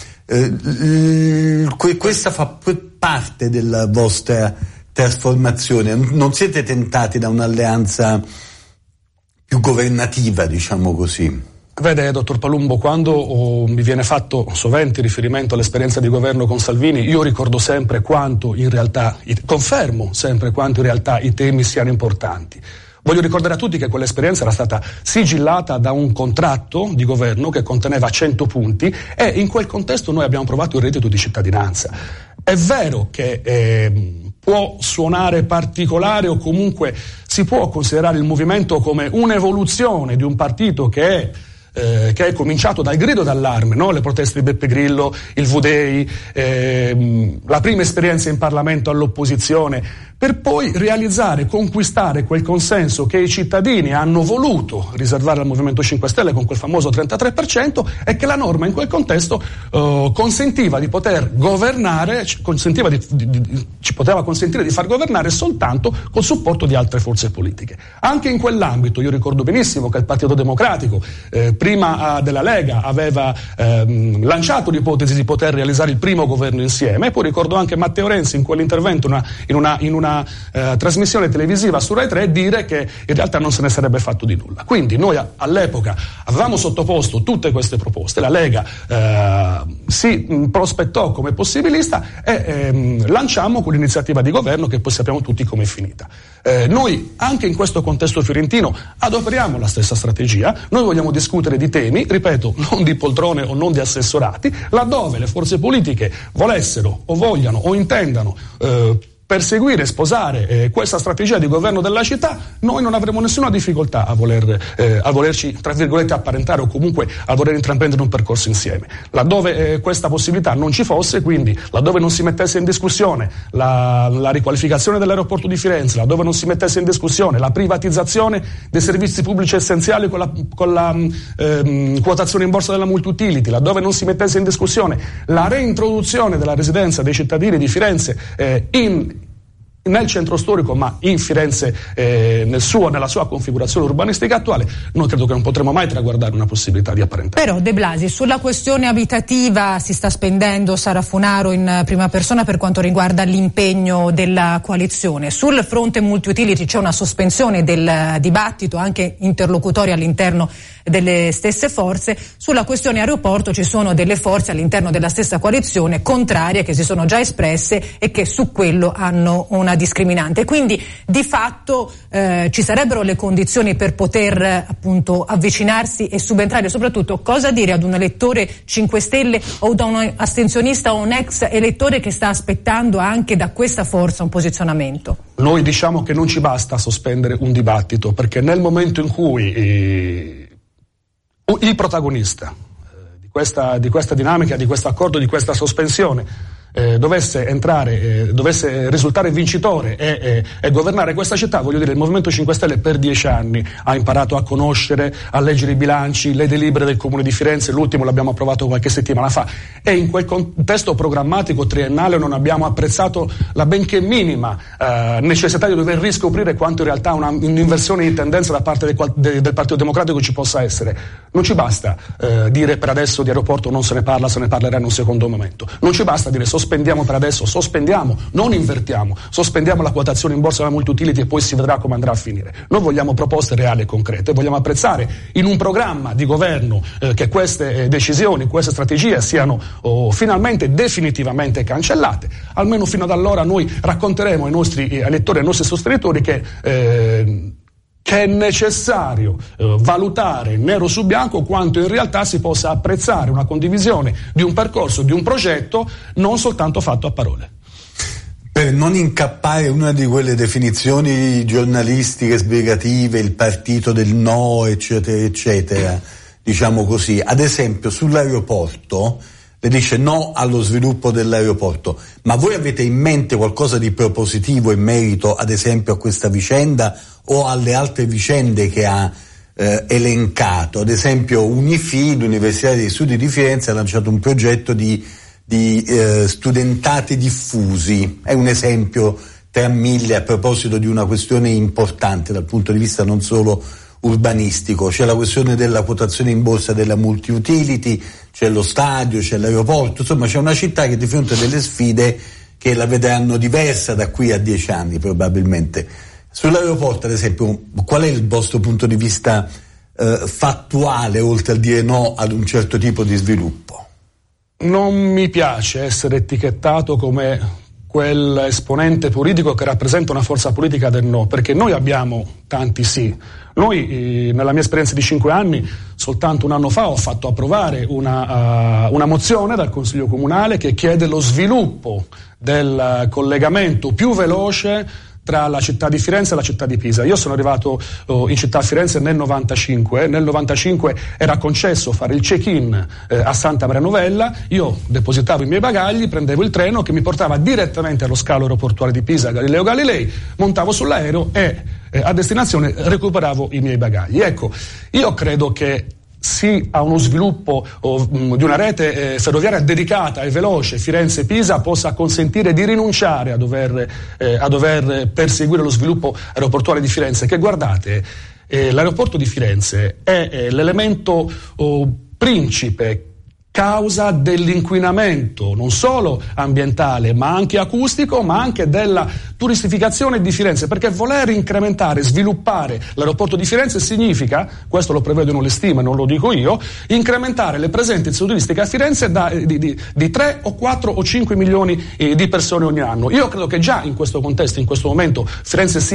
Speaker 7: Eh, questa fa parte della vostra trasformazione, non siete tentati da un'alleanza più governativa, diciamo così?
Speaker 18: Vede, dottor Palumbo, quando oh, mi viene fatto sovente riferimento all'esperienza di governo con Salvini, io ricordo sempre quanto in realtà, confermo sempre quanto in realtà i temi siano importanti. Voglio ricordare a tutti che quell'esperienza era stata sigillata da un contratto di governo che conteneva cento punti e in quel contesto noi abbiamo provato il reddito di cittadinanza. È vero che eh, può suonare particolare o comunque si può considerare il movimento come un'evoluzione di un partito che è Eh, che è cominciato dal grido d'allarme, no? Le proteste di Beppe Grillo, il V-Day, ehm, la prima esperienza in Parlamento all'opposizione, per poi realizzare, conquistare quel consenso che i cittadini hanno voluto riservare al Movimento cinque Stelle con quel famoso trentatré per cento e che la norma in quel contesto eh, consentiva di poter governare, consentiva di, di, di, ci poteva consentire di far governare soltanto col supporto di altre forze politiche. Anche in quell'ambito io ricordo benissimo che il Partito Democratico eh, prima uh, della Lega aveva ehm, lanciato l'ipotesi di poter realizzare il primo governo insieme, poi ricordo anche Matteo Renzi in quell'intervento una, in una, in una uh, trasmissione televisiva su Rai tre dire che in realtà non se ne sarebbe fatto di nulla. Quindi noi a, all'epoca avevamo sottoposto tutte queste proposte, la Lega uh, si mh, prospettò come possibilista e ehm, lanciamo quell'iniziativa di governo che poi sappiamo tutti come è finita. Eh, noi anche in questo contesto fiorentino adoperiamo la stessa strategia, noi vogliamo discutere di temi, ripeto, non di poltrone o non di assessorati, laddove le forze politiche volessero o vogliano o intendano eh, perseguire e sposare eh, questa strategia di governo della città, noi non avremo nessuna difficoltà a voler eh, a volerci, tra virgolette, apparentare o comunque a voler intraprendere un percorso insieme. Laddove eh, questa possibilità non ci fosse, quindi laddove non si mettesse in discussione la, la riqualificazione dell'aeroporto di Firenze, laddove non si mettesse in discussione la privatizzazione dei servizi pubblici essenziali con la, con la ehm, quotazione in borsa della multi-utility, laddove non si mettesse in discussione la reintroduzione della residenza dei cittadini di Firenze eh, in nel centro storico, ma in Firenze eh, nel suo, nella sua configurazione urbanistica attuale, noi credo che non potremo mai traguardare una possibilità di apparentare.
Speaker 2: Però De Blasi, sulla questione abitativa si sta spendendo Sara Funaro in prima persona per quanto riguarda l'impegno della coalizione. Sul fronte multi-utility c'è una sospensione del dibattito anche interlocutoria all'interno delle stesse forze. Sulla questione aeroporto ci sono delle forze all'interno della stessa coalizione contrarie che si sono già espresse e che su quello hanno una discriminante. Quindi di fatto eh, ci sarebbero le condizioni per poter eh, appunto avvicinarsi e subentrare. Soprattutto, cosa dire ad un elettore cinque Stelle o da un astensionista o un ex elettore che sta aspettando anche da questa forza un posizionamento?
Speaker 18: Noi diciamo che non ci basta sospendere un dibattito, perché nel momento in cui eh, il protagonista eh, di, questa, di questa dinamica, di questo accordo, di questa sospensione Eh, dovesse entrare, eh, dovesse risultare vincitore e, e, e governare questa città, voglio dire, il Movimento cinque Stelle per dieci anni ha imparato a conoscere, a leggere i bilanci, le delibere del Comune di Firenze, l'ultimo l'abbiamo approvato qualche settimana fa, e in quel contesto programmatico triennale non abbiamo apprezzato la benché minima eh, necessità di dover riscoprire quanto in realtà una, un'inversione di tendenza da parte de, de, del Partito Democratico ci possa essere. Non ci basta eh, dire per adesso di aeroporto non se ne parla, se ne parlerà in un secondo momento. Non ci basta dire sospendiamo per adesso, sospendiamo, non invertiamo, sospendiamo la quotazione in borsa della multi-utility e poi si vedrà come andrà a finire. Noi vogliamo proposte reali e concrete, vogliamo apprezzare in un programma di governo eh, che queste eh, decisioni, queste strategie siano oh, finalmente definitivamente cancellate. Almeno fino ad allora noi racconteremo ai nostri elettori e ai nostri sostenitori che eh, che è necessario eh, valutare nero su bianco quanto in realtà si possa apprezzare una condivisione di un percorso, di un progetto, non soltanto fatto a parole.
Speaker 7: Per non incappare in una di quelle definizioni giornalistiche sbrigative, il partito del no, eccetera, eccetera, diciamo così, ad esempio sull'aeroporto, le dice no allo sviluppo dell'aeroporto, ma voi avete in mente qualcosa di propositivo in merito ad esempio a questa vicenda o alle altre vicende che ha eh, elencato? Ad esempio Unifi, l'Università degli Studi di Firenze, ha lanciato un progetto di, di eh, studentati diffusi, è un esempio tra mille a proposito di una questione importante dal punto di vista non solo urbanistico. C'è la questione della quotazione in borsa della multi-utility, c'è lo stadio, c'è l'aeroporto, insomma c'è una città che di fronte a delle sfide che la vedranno diversa da qui a dieci anni probabilmente. Sull'aeroporto ad esempio, qual è il vostro punto di vista eh, fattuale, oltre a dire no ad un certo tipo di sviluppo?
Speaker 18: Non mi piace essere etichettato come quel esponente politico che rappresenta una forza politica del no, perché noi abbiamo tanti sì. Noi, eh, nella mia esperienza di cinque anni, soltanto un anno fa ho fatto approvare una, uh, una mozione dal Consiglio Comunale che chiede lo sviluppo del collegamento più veloce tra la città di Firenze e la città di Pisa. Io sono arrivato uh, in città a Firenze nel novantacinque, nel novantacinque era concesso fare il check-in eh, a Santa Maria Novella, io depositavo i miei bagagli, prendevo il treno che mi portava direttamente allo scalo aeroportuale di Pisa, Galileo Galilei, montavo sull'aereo e eh, a destinazione recuperavo i miei bagagli. Ecco, io credo che sì a uno sviluppo oh, mh, di una rete eh, ferroviaria dedicata e veloce Firenze-Pisa possa consentire di rinunciare a dover, eh, a dover perseguire lo sviluppo aeroportuale di Firenze, che guardate eh, l'aeroporto di Firenze è eh, l'elemento oh, principe causa dell'inquinamento non solo ambientale ma anche acustico, ma anche della turistificazione di Firenze, perché voler incrementare, sviluppare l'aeroporto di Firenze significa, questo lo prevedono le stime, non lo dico io, incrementare le presenze turistiche a Firenze da, di, di, di tre o quattro o cinque milioni eh, di persone ogni anno. Io credo che già in questo contesto, in questo momento, Firenze sia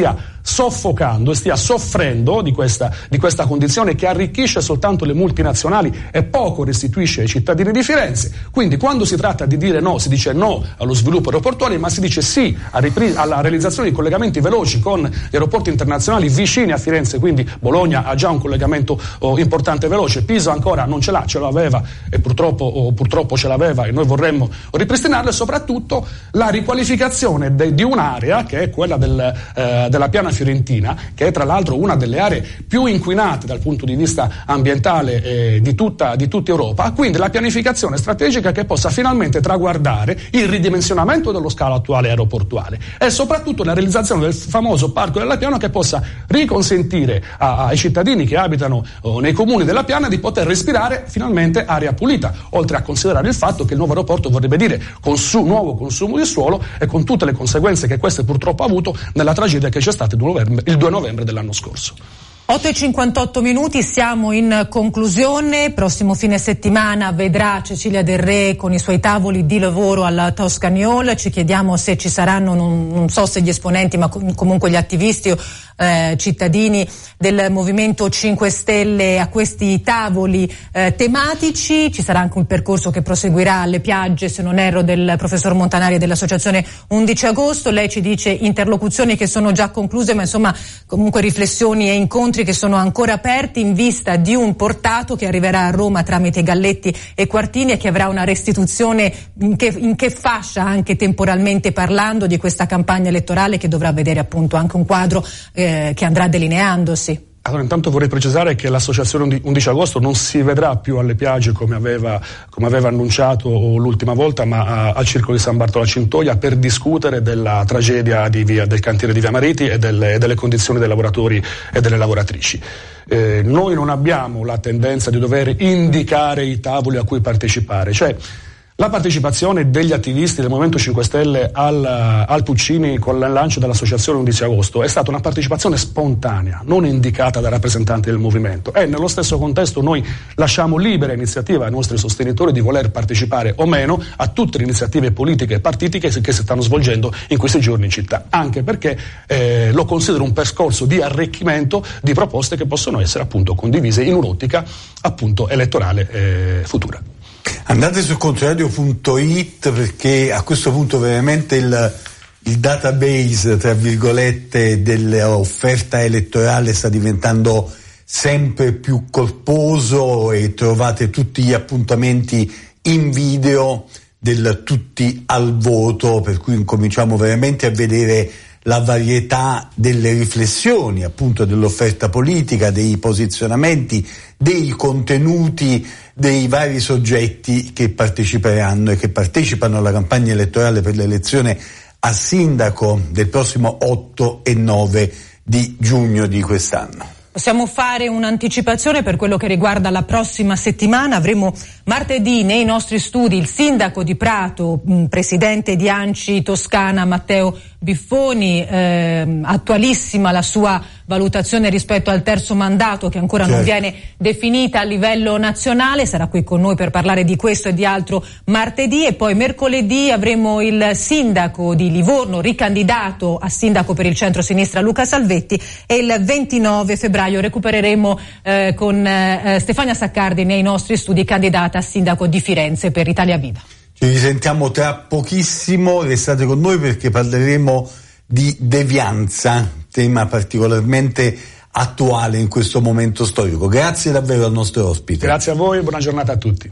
Speaker 18: soffocando e stia soffrendo di questa, di questa condizione che arricchisce soltanto le multinazionali e poco restituisce ai cittadini di Firenze. Quindi quando si tratta di dire no, si dice no allo sviluppo aeroportuale, ma si dice sì a ripri- alla realizzazione di collegamenti veloci con gli aeroporti internazionali vicini a Firenze, quindi Bologna ha già un collegamento oh, importante e veloce, Pisa ancora non ce l'ha, ce l'aveva e purtroppo, oh, purtroppo ce l'aveva e noi vorremmo ripristinarlo, e soprattutto la riqualificazione de- di un'area che è quella del, eh, della piana fiorentina, che è tra l'altro una delle aree più inquinate dal punto di vista ambientale eh, di, tutta, di tutta Europa, quindi la pianificazione strategica che possa finalmente traguardare il ridimensionamento dello scalo attuale aeroportuale e soprattutto la realizzazione del famoso Parco della Piana, che possa riconsentire a, ai cittadini che abitano oh, nei comuni della Piana di poter respirare finalmente aria pulita, oltre a considerare il fatto che il nuovo aeroporto vorrebbe dire consu- nuovo consumo di suolo e con tutte le conseguenze che questo purtroppo ha avuto nella tragedia che c'è stata il due novembre, il due novembre dell'anno scorso.
Speaker 2: otto e cinquantotto minuti, siamo in conclusione. Prossimo fine settimana vedrà Cecilia Del Re con i suoi tavoli di lavoro alla Tuscany Hall. Ci chiediamo se ci saranno, non, non so se gli esponenti, ma comunque gli attivisti o eh, cittadini del Movimento cinque Stelle a questi tavoli eh, tematici. Ci sarà anche un percorso che proseguirà alle piagge, se non erro, del professor Montanari dell'associazione undici agosto. Lei ci dice interlocuzioni che sono già concluse, ma insomma comunque riflessioni e incontri che sono ancora aperti in vista di un portato che arriverà a Roma tramite Galletti e Quartini e che avrà una restituzione in che, in che fascia, anche temporalmente parlando, di questa campagna elettorale che dovrà vedere appunto anche un quadro eh, che andrà delineandosi.
Speaker 18: Allora, intanto vorrei precisare che l'associazione undici agosto non si vedrà più alle piagge come aveva, come aveva annunciato l'ultima volta, ma a, al Circolo di San Bartolo a Cintoia, per discutere della tragedia di via, del cantiere di Via Mariti e delle, delle condizioni dei lavoratori e delle lavoratrici. Eh, noi non abbiamo la tendenza di dover indicare i tavoli a cui partecipare, cioè la partecipazione degli attivisti del Movimento cinque Stelle al, al Puccini con il lancio dell'associazione undici agosto è stata una partecipazione spontanea, non indicata da rappresentanti del movimento, e nello stesso contesto noi lasciamo libera iniziativa ai nostri sostenitori di voler partecipare o meno a tutte le iniziative politiche e partitiche che si stanno svolgendo in questi giorni in città, anche perché eh, lo considero un percorso di arricchimento di proposte che possono essere appunto condivise in un'ottica appunto elettorale eh, futura.
Speaker 7: Andate su controradio punto it perché a questo punto veramente il, il database, tra virgolette, dell'offerta elettorale sta diventando sempre più corposo e trovate tutti gli appuntamenti in video del tutti al voto, per cui incominciamo veramente a vedere la varietà delle riflessioni, appunto dell'offerta politica, dei posizionamenti, dei contenuti dei vari soggetti che parteciperanno e che partecipano alla campagna elettorale per l'elezione a sindaco del prossimo otto e nove di giugno di quest'anno.
Speaker 2: Possiamo fare un'anticipazione per quello che riguarda la prossima settimana. Avremo martedì nei nostri studi il sindaco di Prato, mh, presidente di ANCI Toscana, Matteo Biffoni, eh, attualissima la sua valutazione rispetto al terzo mandato che ancora certo. non viene definita a livello nazionale. Sarà qui con noi per parlare di questo e di altro martedì, e poi mercoledì avremo il sindaco di Livorno, ricandidato a sindaco per il centro-sinistra, Luca Salvetti, e il ventinove febbraio recupereremo eh, con eh, Stefania Saccardi nei nostri studi, candidata a sindaco di Firenze per Italia Viva.
Speaker 7: Ci risentiamo tra pochissimo, restate con noi perché parleremo di devianza, tema particolarmente attuale in questo momento storico. Grazie davvero al nostro ospite.
Speaker 18: Grazie a voi e buona giornata a tutti.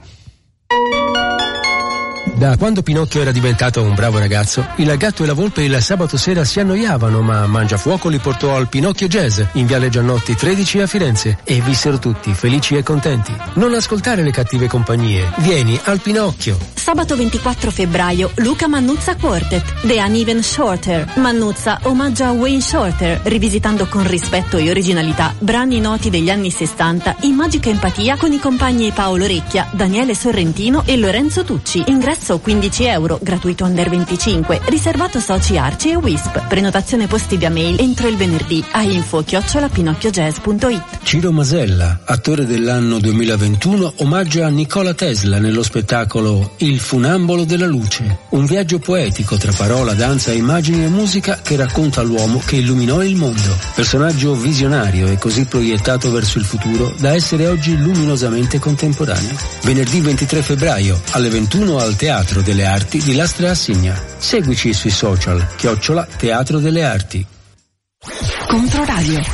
Speaker 1: Da quando Pinocchio era diventato un bravo ragazzo, il gatto e la volpe il sabato sera si annoiavano, ma Mangiafuoco li portò al Pinocchio Jazz in Viale Giannotti tredici a Firenze e vissero tutti felici e contenti. Non ascoltare le cattive compagnie, vieni al Pinocchio.
Speaker 4: Sabato ventiquattro febbraio, Luca Mannuzza Quartet, The Uneven Shorter. Mannuzza omaggia Wayne Shorter, rivisitando con rispetto e originalità brani noti degli anni sessanta in magica empatia con i compagni Paolo Recchia, Daniele Sorrentino e Lorenzo Tucci. Ingresso Ingresso quindici euro, gratuito under venticinque, riservato soci Arci e Wisp. Prenotazione posti via mail entro il venerdì a info chiocciola pinocchiojazz punto it.
Speaker 1: Ciro Masella, attore dell'anno duemilaventuno, omaggia Nikola Tesla nello spettacolo Il funambolo della luce, un viaggio poetico tra parola, danza, immagini e musica che racconta l'uomo che illuminò il mondo. Personaggio visionario e così proiettato verso il futuro da essere oggi luminosamente contemporaneo. Venerdì ventitré febbraio alle ventuno al Teatro delle Arti di Lastra a Signa. Seguici sui social, chiocciola Teatro delle Arti.
Speaker 4: Controradio.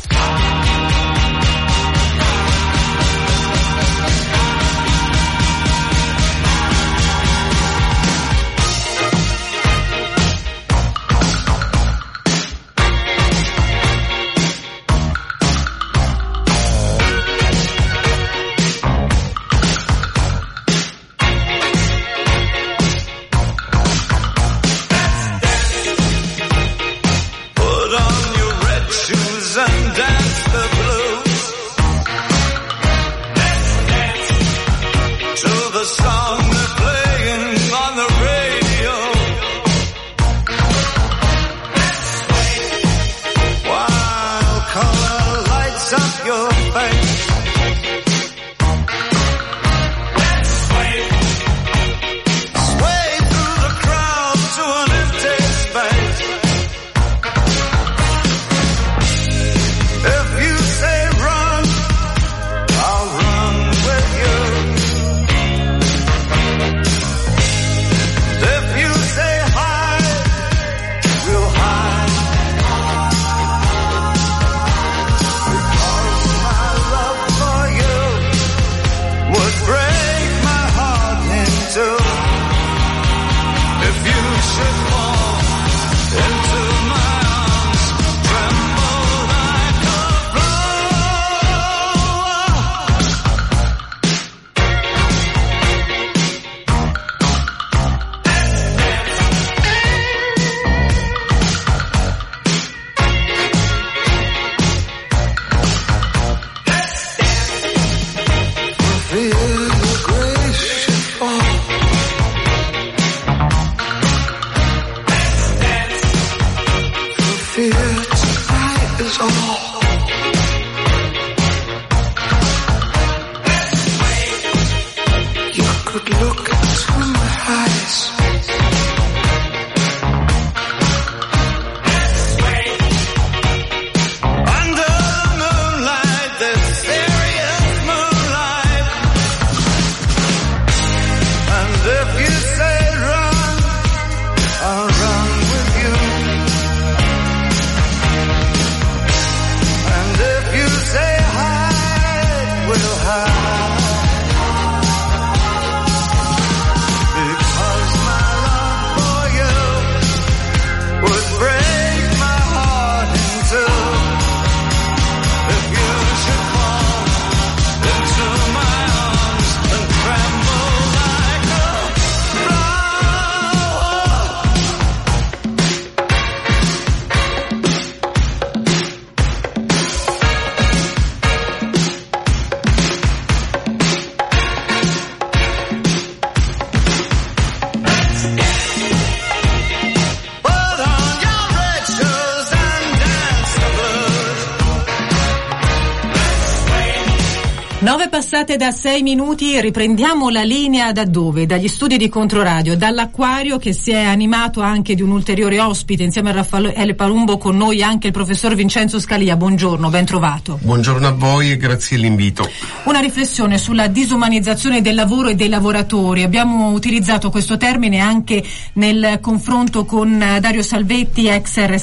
Speaker 2: Nove passate da sei minuti, riprendiamo la linea da dove? Dagli studi di Controradio, dall'Acquario, che si è animato anche di un ulteriore ospite insieme a Raffaele Palumbo, con noi anche il professor Vincenzo Scalia. Buongiorno, ben trovato.
Speaker 19: Buongiorno a voi e grazie dell'invito.
Speaker 2: Una riflessione sulla disumanizzazione del lavoro e dei lavoratori. Abbiamo utilizzato questo termine anche nel confronto con Dario Salvetti, ex R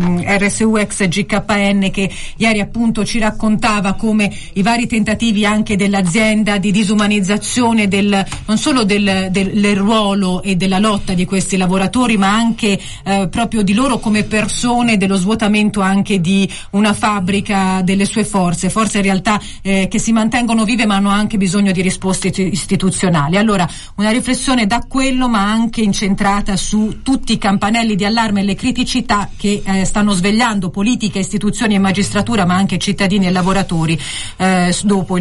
Speaker 2: S U, ex G K N, che ieri appunto ci raccontava come i vari tentativi anche dell'azienda di disumanizzazione del, non solo del, del, del ruolo e della lotta di questi lavoratori, ma anche eh, proprio di loro come persone, dello svuotamento anche di una fabbrica, delle sue forze, forze in realtà eh, che si mantengono vive ma hanno anche bisogno di risposte istituzionali. Allora, una riflessione da quello, ma anche incentrata su tutti i campanelli di allarme e le criticità che eh, stanno svegliando politica, istituzioni e magistratura, ma anche cittadini e lavoratori eh, dopo il crollo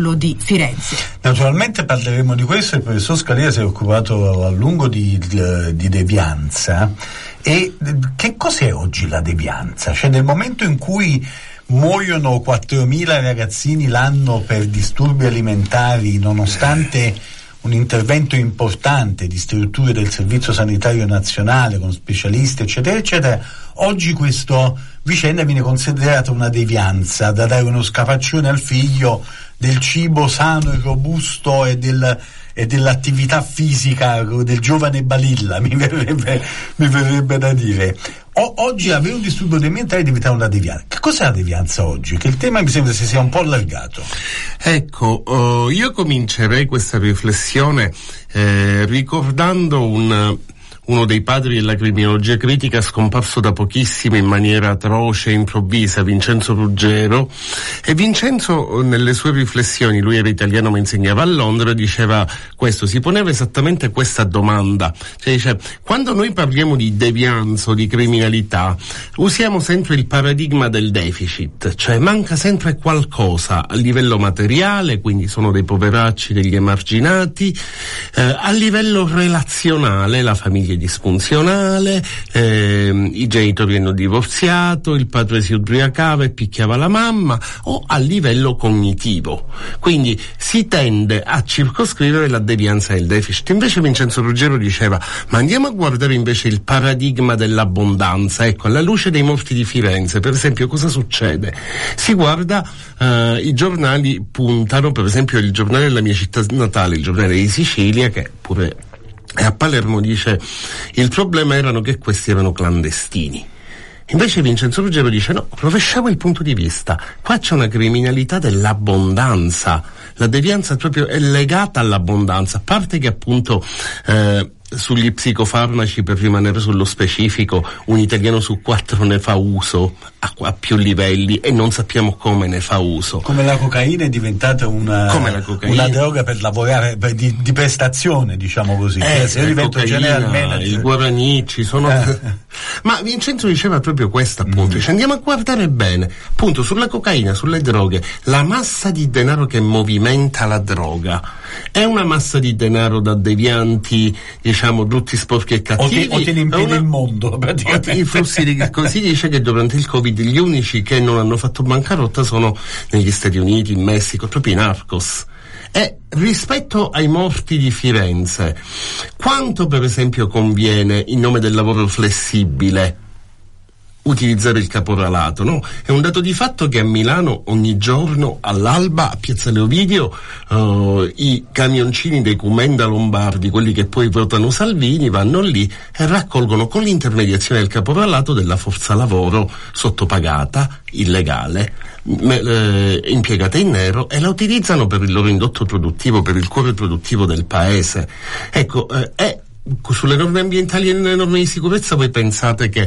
Speaker 2: controllo di Firenze.
Speaker 7: Naturalmente parleremo di questo. Il professor Scalia si è occupato a lungo di, di devianza. E che cos'è oggi la devianza? Cioè, nel momento in cui muoiono quattromila ragazzini l'anno per disturbi alimentari, nonostante un intervento importante di strutture del Servizio Sanitario Nazionale con specialisti eccetera eccetera, oggi questa vicenda viene considerata una devianza da dare uno scapaccione al figlio del cibo sano e robusto e del e dell'attività fisica del giovane Balilla, mi verrebbe, mi verrebbe da dire. O, oggi avere un disturbo alimentare diventa una devianza. Che cos'è la devianza oggi? Che il tema mi sembra si sia un po' allargato.
Speaker 19: Ecco, uh, io comincerei questa riflessione eh, ricordando un uno dei padri della criminologia critica, scomparso da pochissimo in maniera atroce e improvvisa, Vincenzo Ruggero. E Vincenzo, nelle sue riflessioni, lui era italiano ma insegnava a Londra, diceva questo, si poneva esattamente questa domanda, cioè dice, quando noi parliamo di devianza o di criminalità usiamo sempre il paradigma del deficit, cioè manca sempre qualcosa a livello materiale, quindi sono dei poveracci, degli emarginati, eh, a livello relazionale, la famiglia disfunzionale, eh, i genitori hanno divorziato, il padre si ubriacava e picchiava la mamma, o a livello cognitivo. Quindi si tende a circoscrivere la devianza e il deficit. Invece Vincenzo Ruggero diceva, ma andiamo a guardare invece il paradigma dell'abbondanza. Ecco, alla luce dei morti di Firenze, per esempio, cosa succede? Si guarda, eh, i giornali puntano, per esempio il giornale della mia città natale, il giornale di Sicilia, che pure e a Palermo dice il problema erano che questi erano clandestini. Invece Vincenzo Ruggero dice no, rovesciamo il punto di vista, qua c'è una criminalità dell'abbondanza, la devianza proprio è legata all'abbondanza, a parte che appunto eh, sugli psicofarmaci, per rimanere sullo specifico, un italiano su quattro ne fa uso a, a più livelli e non sappiamo come ne fa uso.
Speaker 7: Come la cocaina è diventata una,
Speaker 19: come la cocaina.
Speaker 7: una droga per lavorare, per, di, di prestazione, diciamo così.
Speaker 19: Eh,
Speaker 7: se io divento
Speaker 19: cocaina,
Speaker 7: general manager.
Speaker 19: Il Guarani, ci sono... Eh. Ma Vincenzo diceva proprio questo, appunto, mm. dice, andiamo a guardare bene, appunto, sulla cocaina, sulle droghe, la massa di denaro che movimenta la droga è una massa di denaro da devianti, diciamo, brutti, sporchi e cattivi,
Speaker 7: o tiene in piedi una... il mondo praticamente.
Speaker 19: I flussi di... così dice che durante il Covid gli unici che non hanno fatto bancarotta sono negli Stati Uniti, in Messico, proprio i narcos. E rispetto ai morti di Firenze, quanto per esempio conviene, in nome del lavoro flessibile, utilizzare il caporalato, no? È un dato di fatto che a Milano ogni giorno all'alba a Piazzale Ovidio uh, i camioncini dei Comenda Lombardi, quelli che poi votano Salvini, vanno lì e raccolgono con l'intermediazione del caporalato della forza lavoro sottopagata, illegale, me, eh, impiegata in nero, e la utilizzano per il loro indotto produttivo, per il cuore produttivo del paese. Ecco, eh, è sulle norme ambientali e le norme di sicurezza voi pensate che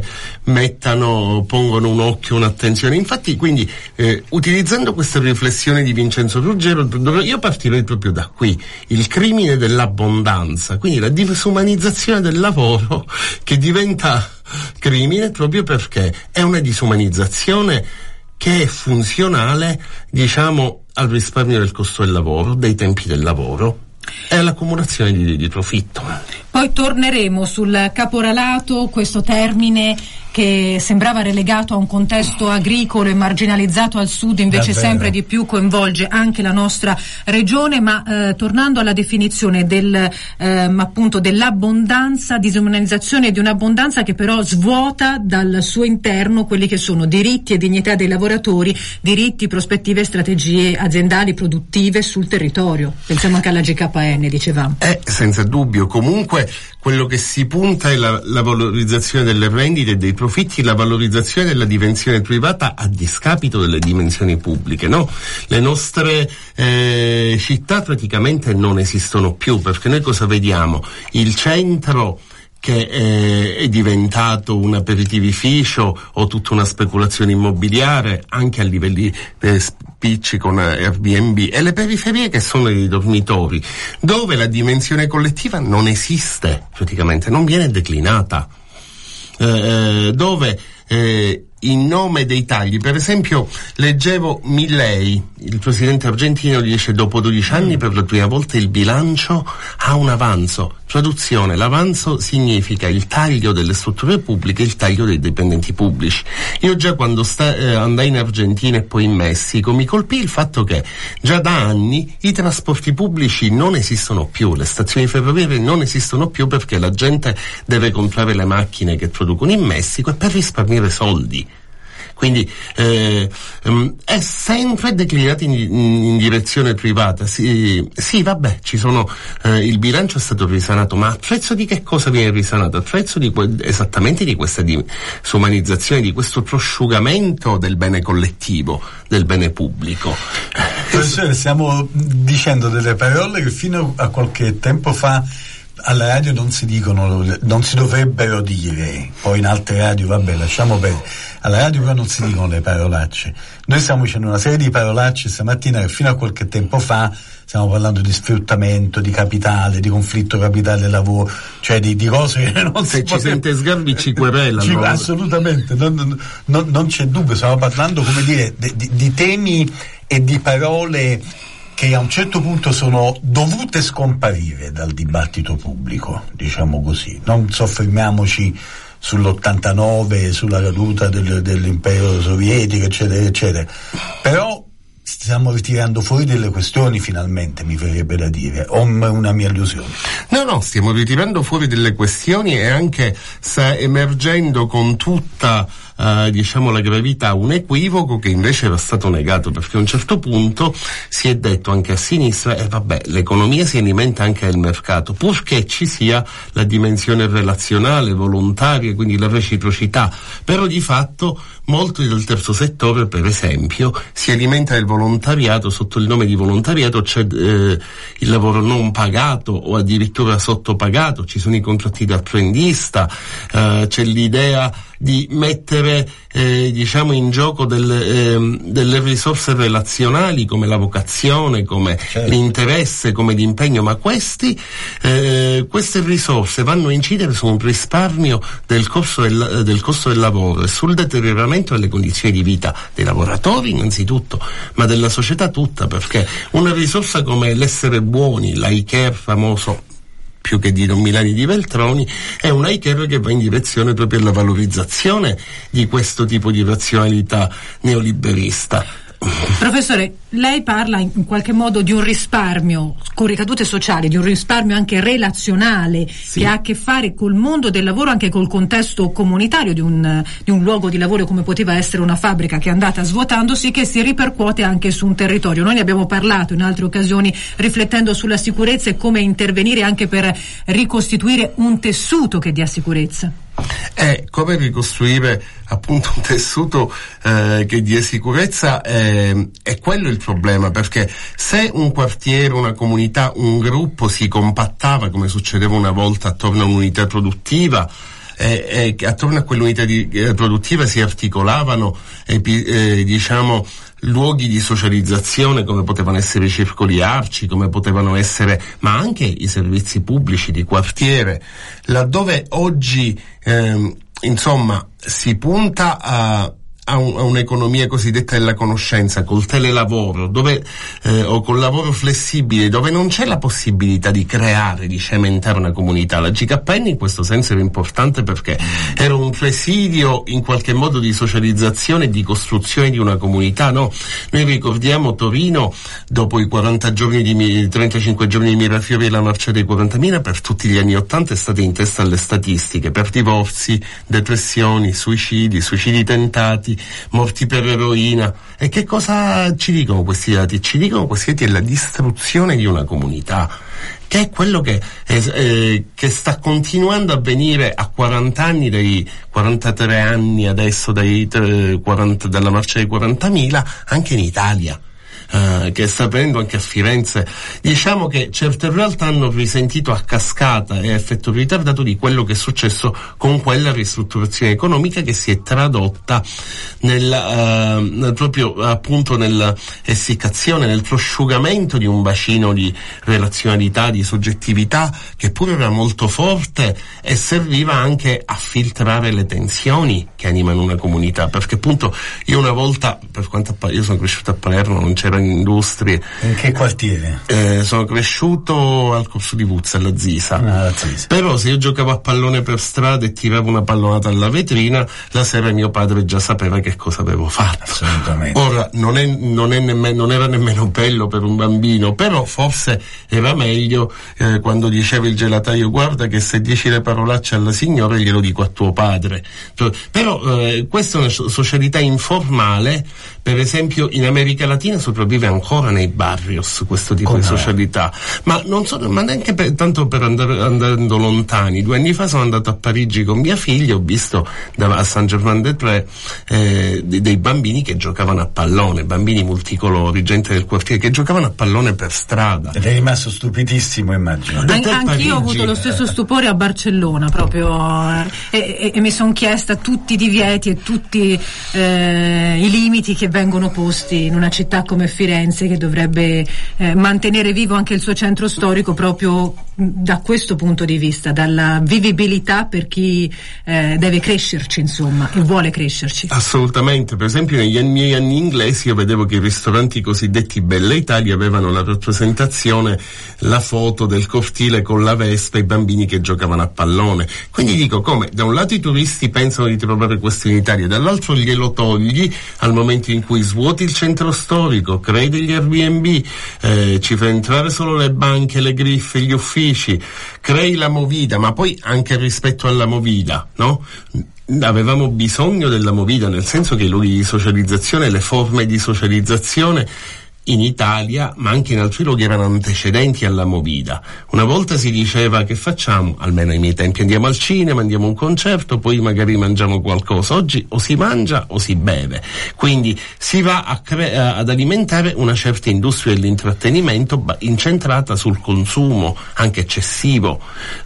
Speaker 19: mettano, pongono un occhio, un'attenzione? Infatti, quindi, eh, utilizzando questa riflessione di Vincenzo Ruggero, io partirei proprio da qui, il crimine dell'abbondanza, quindi la disumanizzazione del lavoro che diventa crimine proprio perché è una disumanizzazione che è funzionale, diciamo, al risparmio del costo del lavoro, dei tempi del lavoro e all'accumulazione di, di profitto.
Speaker 2: Poi torneremo sul caporalato, questo termine che sembrava relegato a un contesto agricolo e marginalizzato al sud, invece Davvero. sempre di più coinvolge anche la nostra regione, ma eh, tornando alla definizione del, eh, appunto dell'abbondanza, disumanizzazione di un'abbondanza che però svuota dal suo interno quelli che sono diritti e dignità dei lavoratori, diritti, prospettive e strategie aziendali produttive sul territorio. Pensiamo anche alla G K N, dicevamo.
Speaker 19: Eh, senza dubbio, comunque quello che si punta è la, la valorizzazione delle rendite e dei profitti, la valorizzazione della dimensione privata a discapito delle dimensioni pubbliche, no? Le nostre eh, città praticamente non esistono più, perché noi cosa vediamo? Il centro che eh, è diventato un aperitivificio o tutta una speculazione immobiliare anche a livelli eh, spicci con Airbnb, e le periferie che sono dei dormitori dove la dimensione collettiva non esiste, praticamente non viene declinata, eh, dove eh, in nome dei tagli. Per esempio leggevo Milei, il presidente argentino, dice dopo dodici anni per la prima volta il bilancio ha un avanzo. Traduzione: l'avanzo significa il taglio delle strutture pubbliche, il taglio dei dipendenti pubblici. Io già quando sta, eh, andai in Argentina e poi in Messico mi colpì il fatto che già da anni i trasporti pubblici non esistono più, le stazioni ferroviarie non esistono più perché la gente deve comprare le macchine che producono in Messico e per risparmiare soldi. Quindi eh, um, è sempre declinato in, in, in direzione privata. Sì, sì, vabbè, ci sono eh, il bilancio è stato risanato, ma a prezzo di che cosa viene risanato? A prezzo di que- esattamente di questa disumanizzazione, di questo prosciugamento del bene collettivo, del bene pubblico.
Speaker 7: Professore, stiamo dicendo delle parole che fino a qualche tempo fa alla radio non si dicono, non si dovrebbero dire, poi in altre radio vabbè lasciamo perdere, alla radio però non si dicono le parolacce. Noi stiamo dicendo una serie di parolacce stamattina che fino a qualche tempo fa stiamo parlando di sfruttamento, di capitale, di conflitto capitale-lavoro, cioè di, di cose che non
Speaker 19: se
Speaker 7: si
Speaker 19: ci sente Sgarbi ci querelano.
Speaker 7: Ci, assolutamente, non, non, non c'è dubbio, stiamo parlando, come dire, di, di, di temi e di parole che a un certo punto sono dovute scomparire dal dibattito pubblico, diciamo così. Non soffermiamoci sull'ottantanove, sulla caduta del, dell'impero sovietico, eccetera, eccetera. Però stiamo ritirando fuori delle questioni finalmente, mi verrebbe da dire, o è una mia illusione?
Speaker 19: No, no, stiamo ritirando fuori delle questioni e anche sta emergendo con tutta Uh, diciamo la gravità un equivoco che invece era stato negato, perché a un certo punto si è detto anche a sinistra e eh, vabbè, l'economia si alimenta anche al mercato, purché ci sia la dimensione relazionale, volontaria, quindi la reciprocità, però di fatto molto del terzo settore, per esempio, si alimenta del volontariato, sotto il nome di volontariato c'è eh, il lavoro non pagato o addirittura sottopagato, ci sono i contratti d'apprendista, eh, c'è l'idea di mettere eh, diciamo in gioco delle, eh, delle risorse relazionali come la vocazione, come certo. l'interesse, come l'impegno, ma questi eh, queste risorse vanno a incidere su un risparmio del costo del, del costo del lavoro e sul deterioramento delle condizioni di vita dei lavoratori innanzitutto, ma della società tutta, perché una risorsa come l'essere buoni, l'I-Care famoso, più che di Don Milani di Veltroni, è un I-Care che va in direzione proprio alla valorizzazione di questo tipo di razionalità neoliberista.
Speaker 2: Professore, lei parla in qualche modo di un risparmio con ricadute sociali, di un risparmio anche relazionale, sì, che ha a che fare col mondo del lavoro, anche col contesto comunitario di un, di un luogo di lavoro come poteva essere una fabbrica che è andata svuotandosi, che si ripercuote anche su un territorio. Noi ne abbiamo parlato in altre occasioni riflettendo sulla sicurezza e come intervenire anche per ricostituire un tessuto che dia sicurezza.
Speaker 19: È come ricostruire appunto un tessuto eh, che dia sicurezza, eh, è quello il problema, perché se un quartiere, una comunità, un gruppo si compattava come succedeva una volta attorno a un'unità produttiva, eh, eh, attorno a quell'unità di, eh, produttiva si articolavano eh, eh, diciamo luoghi di socializzazione come potevano essere i circoli arci, come potevano essere, ma anche i servizi pubblici di quartiere, laddove oggi ehm, insomma si punta a a, un, a un'economia cosiddetta della conoscenza, col telelavoro, dove eh, o col lavoro flessibile, dove non c'è la possibilità di creare, di cementare una comunità. La G K N in questo senso era importante perché era un presidio in qualche modo di socializzazione e di costruzione di una comunità, no? Noi ricordiamo Torino, dopo i quaranta giorni di trentacinque giorni di Mirafiori e la marcia dei quarantamila, per tutti gli anni ottanta è stata in testa alle statistiche per divorzi, depressioni, suicidi, suicidi tentati, morti per eroina. E che cosa ci dicono questi dati? Ci dicono questi dati è la distruzione di una comunità, che è quello che, è, eh, che sta continuando a avvenire a quaranta anni, dai quarantatré anni adesso, dai quaranta, dalla marcia dei quarantamila, anche in Italia. eh, che sta avvenendo anche a Firenze. Diciamo che certe realtà hanno risentito a cascata e a effetto ritardato di quello che è successo con quella ristrutturazione economica che si è tradotta nel, eh, nel proprio appunto nell'essiccazione, nel prosciugamento di un bacino di relazionalità, di soggettività che pure era molto forte e serviva anche a filtrare le tensioni che animano una comunità, perché appunto io una volta, per quanto io sono cresciuto a Palermo, non c'erano industrie.
Speaker 7: In che quartiere?
Speaker 19: Eh, sono cresciuto al Corso di Vuzza, alla Zisa.
Speaker 7: Ah, Zisa.
Speaker 19: Però se io giocavo a pallone per strada e tiravo una pallonata alla vetrina, la sera mio padre già sapeva che cosa avevo fatto.
Speaker 7: Assolutamente.
Speaker 19: Ora non, è, non, è nemmeno, non era nemmeno bello per un bambino, però forse era meglio eh, quando diceva il gelataio: guarda che se dici le parolacce alla signora glielo dico a tuo padre. Però eh, questa è una socialità informale. Per esempio in America Latina sopravvive ancora nei barrios questo tipo
Speaker 7: Come
Speaker 19: di
Speaker 7: no?
Speaker 19: socialità, ma non so, ma neanche per, tanto per andare andando lontani. Due anni fa sono andato a Parigi con mia figlia, ho visto da, a Saint-Germain-des-Prés eh, dei, dei bambini che giocavano a pallone, bambini multicolori, gente del quartiere che giocavano a pallone per strada.
Speaker 7: Ed è rimasto stupidissimo, immagino.
Speaker 2: An- anch'io ho avuto lo stesso stupore a Barcellona proprio eh, e, e mi sono chiesta tutti i divieti e tutti eh, i limiti che vengono posti in una città come Firenze, che dovrebbe eh, mantenere vivo anche il suo centro storico proprio da questo punto di vista, dalla vivibilità per chi eh, deve crescerci, insomma, e vuole crescerci.
Speaker 19: Assolutamente. Per esempio negli anni, miei anni inglesi io vedevo che i ristoranti cosiddetti Bella Italia avevano la rappresentazione, la foto del cortile con la Vespa e i bambini che giocavano a pallone. Quindi dico, come da un lato i turisti pensano di trovare questo in Italia, dall'altro glielo togli al momento in cui svuoti il centro storico, crei degli Airbnb, eh, ci fai entrare solo le banche, le griffe, gli uffici, crei la movida, ma poi anche rispetto alla movida, no? Avevamo bisogno della movida, nel senso che i luoghi di socializzazione, le forme di socializzazione in Italia, ma anche in altri luoghi, erano antecedenti alla movida. Una volta si diceva: che facciamo? Almeno ai miei tempi andiamo al cinema, andiamo a un concerto, poi magari mangiamo qualcosa. Oggi o si mangia o si beve, quindi si va a cre- ad alimentare una certa industria dell'intrattenimento incentrata sul consumo anche eccessivo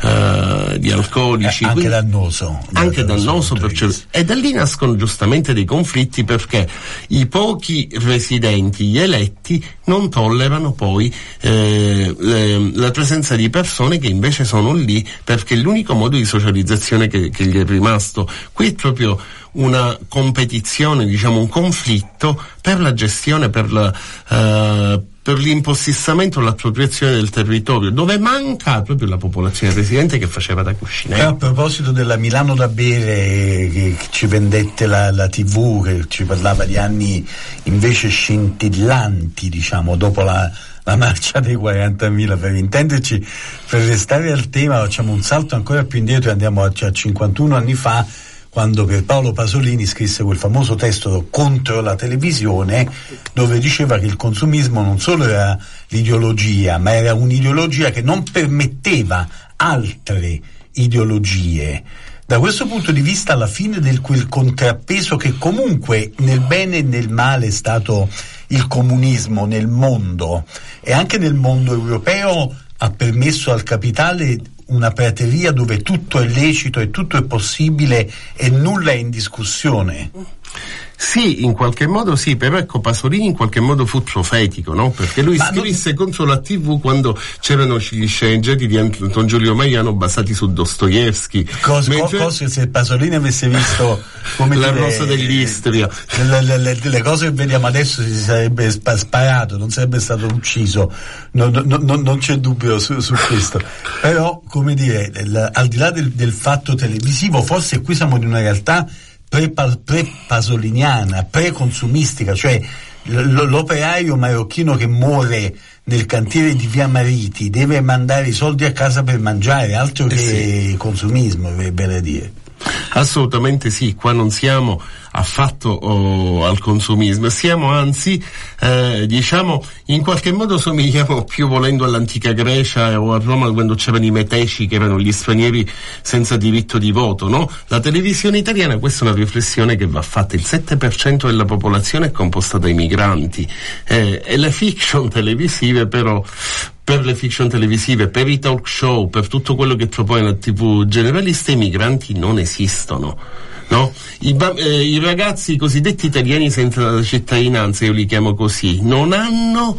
Speaker 19: eh, di alcolici,
Speaker 7: eh, anche
Speaker 19: quindi,
Speaker 7: dannoso
Speaker 19: anche dannoso per cer- e da lì nascono giustamente dei conflitti, perché i pochi residenti, gli eletti, non tollerano poi eh, le, la presenza di persone che invece sono lì perché è l'unico modo di socializzazione che, che gli è rimasto. Qui è proprio una competizione, diciamo un conflitto per la gestione, per la uh, per l'impossessamento, l'appropriazione del territorio, dove manca proprio la popolazione residente che faceva da cuscinetto.
Speaker 7: E a proposito della Milano da bere, che ci vendette la, la tivù, che ci parlava di anni invece scintillanti, diciamo, dopo la, la marcia dei quarantamila, per intenderci, per restare al tema facciamo un salto ancora più indietro e andiamo a, cioè, a cinquantuno anni fa, quando Pierpaolo Pasolini scrisse quel famoso testo contro la televisione, dove diceva che il consumismo non solo era l'ideologia, ma era un'ideologia che non permetteva altre ideologie. Da questo punto di vista, alla fine del quel contrappeso che comunque nel bene e nel male è stato il comunismo nel mondo, e anche nel mondo europeo ha permesso al capitale una prateria dove tutto è lecito e tutto è possibile e nulla è in discussione.
Speaker 19: Sì, in qualche modo sì, però ecco, Pasolini in qualche modo fu profetico, no? Perché lui Ma scrisse non... contro la tivù quando c'erano gli sceneggiati di Anton Giulio Maiano basati su Dostoevsky.
Speaker 7: Cosa,
Speaker 19: mentre...
Speaker 7: cosa se Pasolini avesse visto come
Speaker 19: la
Speaker 7: dire,
Speaker 19: rosa dell'Istria,
Speaker 7: le, le, le, le cose che vediamo adesso, si sarebbe sparato, non sarebbe stato ucciso, no, no, no, non c'è dubbio su, su questo. Però, come dire, l, al di là del, del fatto televisivo, forse qui siamo in una realtà pre-pasoliniana, pre-consumistica, cioè l- l'operaio marocchino che muore nel cantiere di Via Mariti deve mandare i soldi a casa per mangiare, altro eh che sì. consumismo, per dire.
Speaker 19: Assolutamente sì, qua non siamo affatto oh, al consumismo, siamo anzi, eh, diciamo, in qualche modo somigliamo più volendo all'antica Grecia o a Roma quando c'erano i meteci che erano gli stranieri senza diritto di voto, no? La televisione italiana, questa è una riflessione che va fatta, il sette per cento della popolazione è composta dai migranti, eh, e le fiction televisive però, per le fiction televisive, per i talk show, per tutto quello che propone la tivù generalista, i migranti non esistono. No? I, eh, I ragazzi cosiddetti italiani senza cittadinanza, io li chiamo così, non hanno,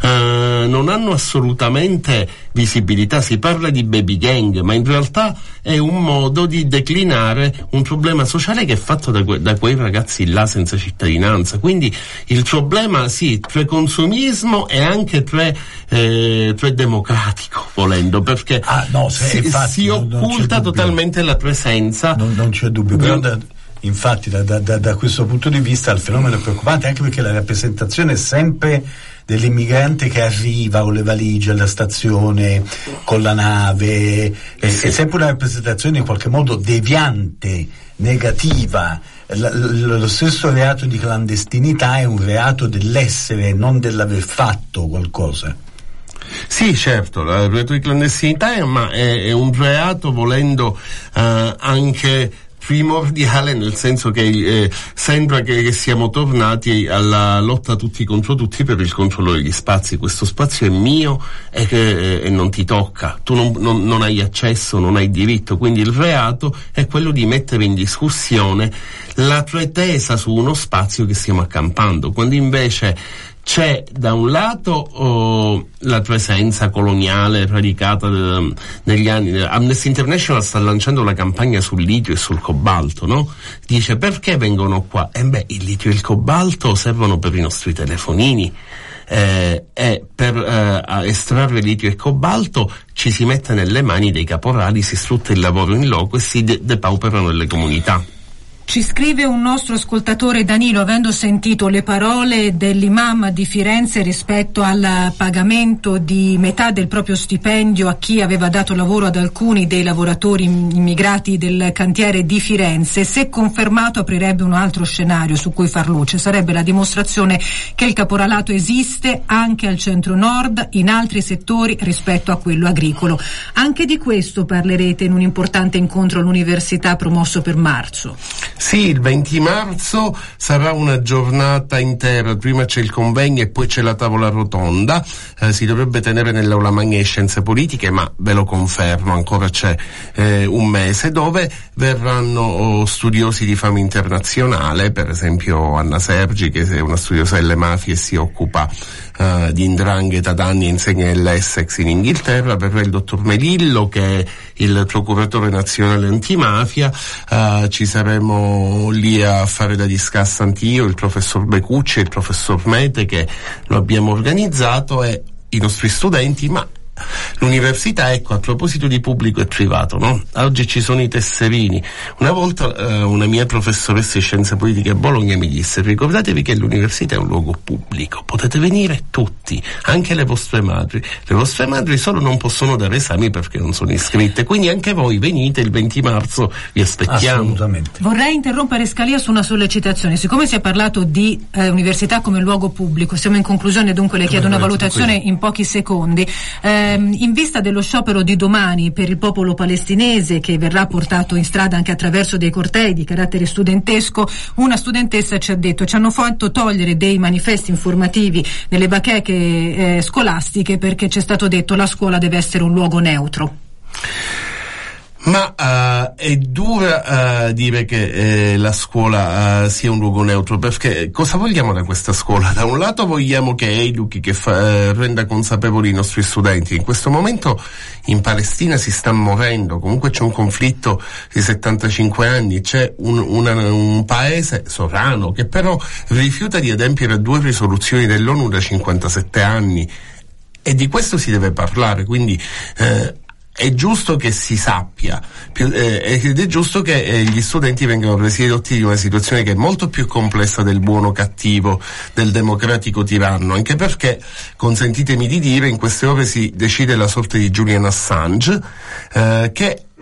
Speaker 19: eh, non hanno assolutamente visibilità. Si parla di baby gang, ma in realtà è un modo di declinare un problema sociale che è fatto da, que- da quei ragazzi là senza cittadinanza. Quindi il problema, sì, pre-consumismo e anche pre, eh, pre-democratico, volendo, perché
Speaker 7: ah, no, se,
Speaker 19: si,
Speaker 7: infatti,
Speaker 19: si
Speaker 7: non, non
Speaker 19: occulta totalmente la presenza.
Speaker 7: Non, non c'è dubbio, però da, infatti da, da, da questo punto di vista il fenomeno è preoccupante, anche perché la rappresentazione è sempre dell'immigrante che arriva con le valigie alla stazione, con la nave, è, sì. è sempre una rappresentazione in qualche modo deviante, negativa. L- l- lo stesso reato di clandestinità è un reato dell'essere, non dell'aver fatto qualcosa.
Speaker 19: Sì, certo, il reato di clandestinità è, ma è, è un reato volendo eh, anche primordiale, nel senso che eh, sembra che, che siamo tornati alla lotta tutti contro tutti per il controllo degli spazi. Questo spazio è mio e, che, e non ti tocca, tu non, non, non hai accesso, non hai diritto, quindi il reato è quello di mettere in discussione la pretesa su uno spazio che stiamo accampando, quando invece c'è da un lato oh, la presenza coloniale radicata de, negli anni. Amnesty International sta lanciando la campagna sul litio e sul cobalto, no? Dice: perché vengono qua? E beh, il litio e il cobalto servono per i nostri telefonini. Eh, e per eh, estrarre litio e cobalto ci si mette nelle mani dei caporali, si sfrutta il lavoro in loco e si de- depauperano le comunità.
Speaker 2: Ci scrive un nostro ascoltatore, Danilo, avendo sentito le parole dell'imam di Firenze rispetto al pagamento di metà del proprio stipendio a chi aveva dato lavoro ad alcuni dei lavoratori immigrati del cantiere di Firenze, se confermato aprirebbe un altro scenario su cui far luce, sarebbe la dimostrazione che il caporalato esiste anche al centro-nord, in altri settori rispetto a quello agricolo. Anche di questo parlerete in un importante incontro all'università promosso per marzo.
Speaker 19: Sì, il venti marzo sarà una giornata intera, prima c'è il convegno e poi c'è la tavola rotonda, eh, si dovrebbe tenere nell'Aula Magna di Scienze Politiche, ma ve lo confermo, ancora c'è eh, un mese, dove verranno oh, studiosi di fama internazionale, per esempio Anna Sergi, che è una studiosa delle mafie e si occupa Uh, di 'ndrangheta da anni, insegna nell'Essex in Inghilterra, verrà il dottor Melillo che è il procuratore nazionale antimafia, uh, ci saremo lì a fare da discussant io, il professor Becucci e il professor Mete, che lo abbiamo organizzato, e i nostri studenti, ma l'università, ecco, a proposito di pubblico e privato, no? Oggi ci sono i tesserini. Una volta eh, una mia professoressa di scienze politiche a Bologna mi disse: ricordatevi che l'università è un luogo pubblico, potete venire tutti, anche le vostre madri. Le vostre madri solo non possono dare esami perché non sono iscritte, quindi anche voi venite il venti marzo, vi aspettiamo.
Speaker 7: Assolutamente.
Speaker 2: Vorrei interrompere Scalia su una sollecitazione, siccome si è parlato di eh, università come luogo pubblico, siamo in conclusione, dunque le chiedo una valutazione in pochi secondi. Eh, in vista dello sciopero di domani per il popolo palestinese, che verrà portato in strada anche attraverso dei cortei di carattere studentesco, una studentessa ci ha detto: ci hanno fatto togliere dei manifesti informativi nelle bacheche eh, scolastiche perché ci è stato detto la scuola deve essere un luogo neutro.
Speaker 19: Ma uh, è dura uh, dire che eh, la scuola uh, sia un luogo neutro, perché cosa vogliamo da questa scuola? Da un lato vogliamo che educhi, che fa, uh, renda consapevoli i nostri studenti. In questo momento in Palestina si sta morendo, comunque c'è un conflitto di settantacinque anni, c'è un, una, un paese sovrano che però rifiuta di adempiere a due risoluzioni dell'ONU da cinquantasette anni, e di questo si deve parlare, quindi eh, è giusto che si sappia, eh, ed è giusto che eh, gli studenti vengano presi dotti di una situazione che è molto più complessa del buono cattivo, del democratico tiranno, anche perché, consentitemi di dire, in queste ore si decide la sorte di Julian Assange, eh, che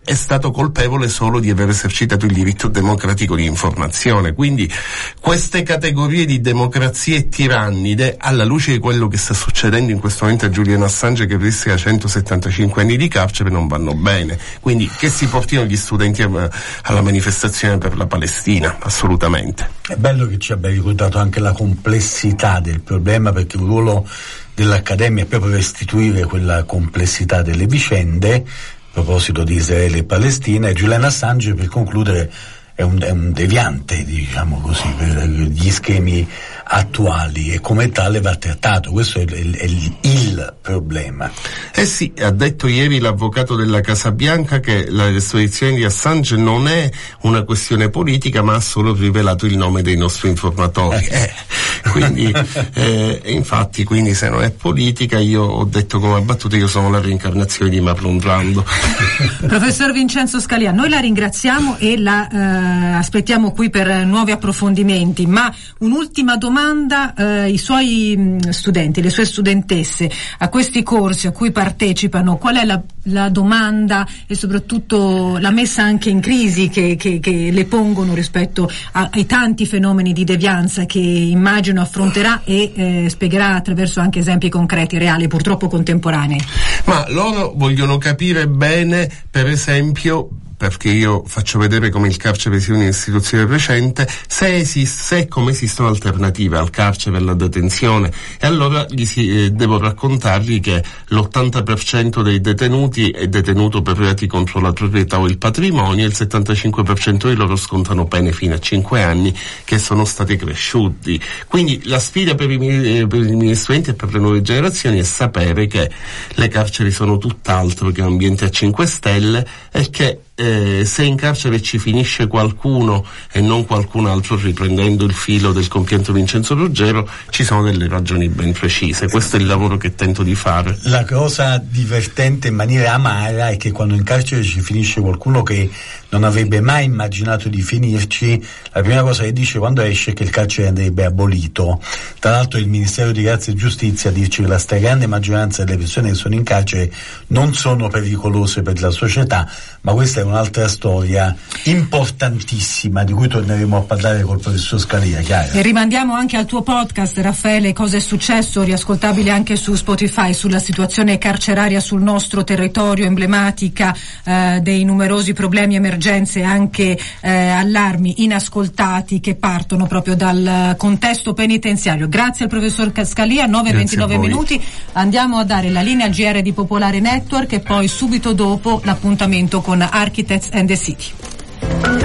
Speaker 19: è stato colpevole solo di aver esercitato il diritto democratico di informazione. Quindi queste categorie di democrazie tirannide, alla luce di quello che sta succedendo in questo momento a Julian Assange, che rischia centosettantacinque anni di carcere, non vanno bene. Quindi che si portino gli studenti a, alla manifestazione per la Palestina, assolutamente.
Speaker 7: È bello che ci abbia ricordato anche la complessità del problema, perché il ruolo dell'Accademia è proprio restituire quella complessità delle vicende. A proposito di Israele e Palestina, e Julian Assange, per concludere, è un, è un deviante, diciamo così, per gli schemi attuali, e come tale va trattato. Questo è il, è il, il problema.
Speaker 19: Eh sì, ha detto ieri l'avvocato della Casa Bianca che l'estradizione di Assange non è una questione politica, ma ha solo rivelato il nome dei nostri informatori. Eh, quindi, eh, infatti, quindi se non è politica, io ho detto come battuta, io sono la reincarnazione di Marlon Brando.
Speaker 2: Professor Vincenzo Scalia, noi la ringraziamo e la eh, aspettiamo qui per nuovi approfondimenti, ma un'ultima domanda. Eh, i suoi mh, studenti, le sue studentesse a questi corsi a cui partecipano, qual è la, la domanda e soprattutto la messa anche in crisi che, che, che le pongono rispetto a, ai tanti fenomeni di devianza che immagino affronterà e eh, spiegherà attraverso anche esempi concreti, reali, purtroppo contemporanei?
Speaker 19: Ma loro vogliono capire bene, per esempio, perché io faccio vedere come il carcere sia un'istituzione recente, se esiste, se come esistono alternative al carcere e alla detenzione, e allora gli si, eh, devo raccontargli che l'ottanta per cento dei detenuti è detenuto per reati contro la proprietà o il patrimonio, e il settantacinque per cento di loro scontano pene fino a cinque anni che sono stati cresciuti. Quindi la sfida per i, miei, per i miei studenti e per le nuove generazioni è sapere che le carceri sono tutt'altro che ambienti a cinque stelle, e che Eh, se in carcere ci finisce qualcuno e non qualcun altro, riprendendo il filo del compianto Vincenzo Ruggero, ci sono delle ragioni ben precise. Questo è il lavoro che tento di fare.
Speaker 7: La cosa divertente in maniera amara è che quando in carcere ci finisce qualcuno che non avrebbe mai immaginato di finirci, la prima cosa che dice quando esce è che il carcere andrebbe abolito. Tra l'altro il Ministero di Grazia e Giustizia dice che la stragrande maggioranza delle persone che sono in carcere non sono pericolose per la società, ma questa è un'altra storia importantissima di cui torneremo a parlare col professor Scalia. Chiara.
Speaker 2: E rimandiamo anche al tuo podcast, Raffaele, Cosa è successo, riascoltabile anche su Spotify, sulla situazione carceraria sul nostro territorio, emblematica eh, dei numerosi problemi, emergenze e anche eh, allarmi inascoltati che partono proprio dal contesto penitenziario. Grazie al professor Scalia, nove e ventinove minuti, andiamo a dare la linea al G R di Popolare Network e poi subito dopo l'appuntamento con Architects and the City.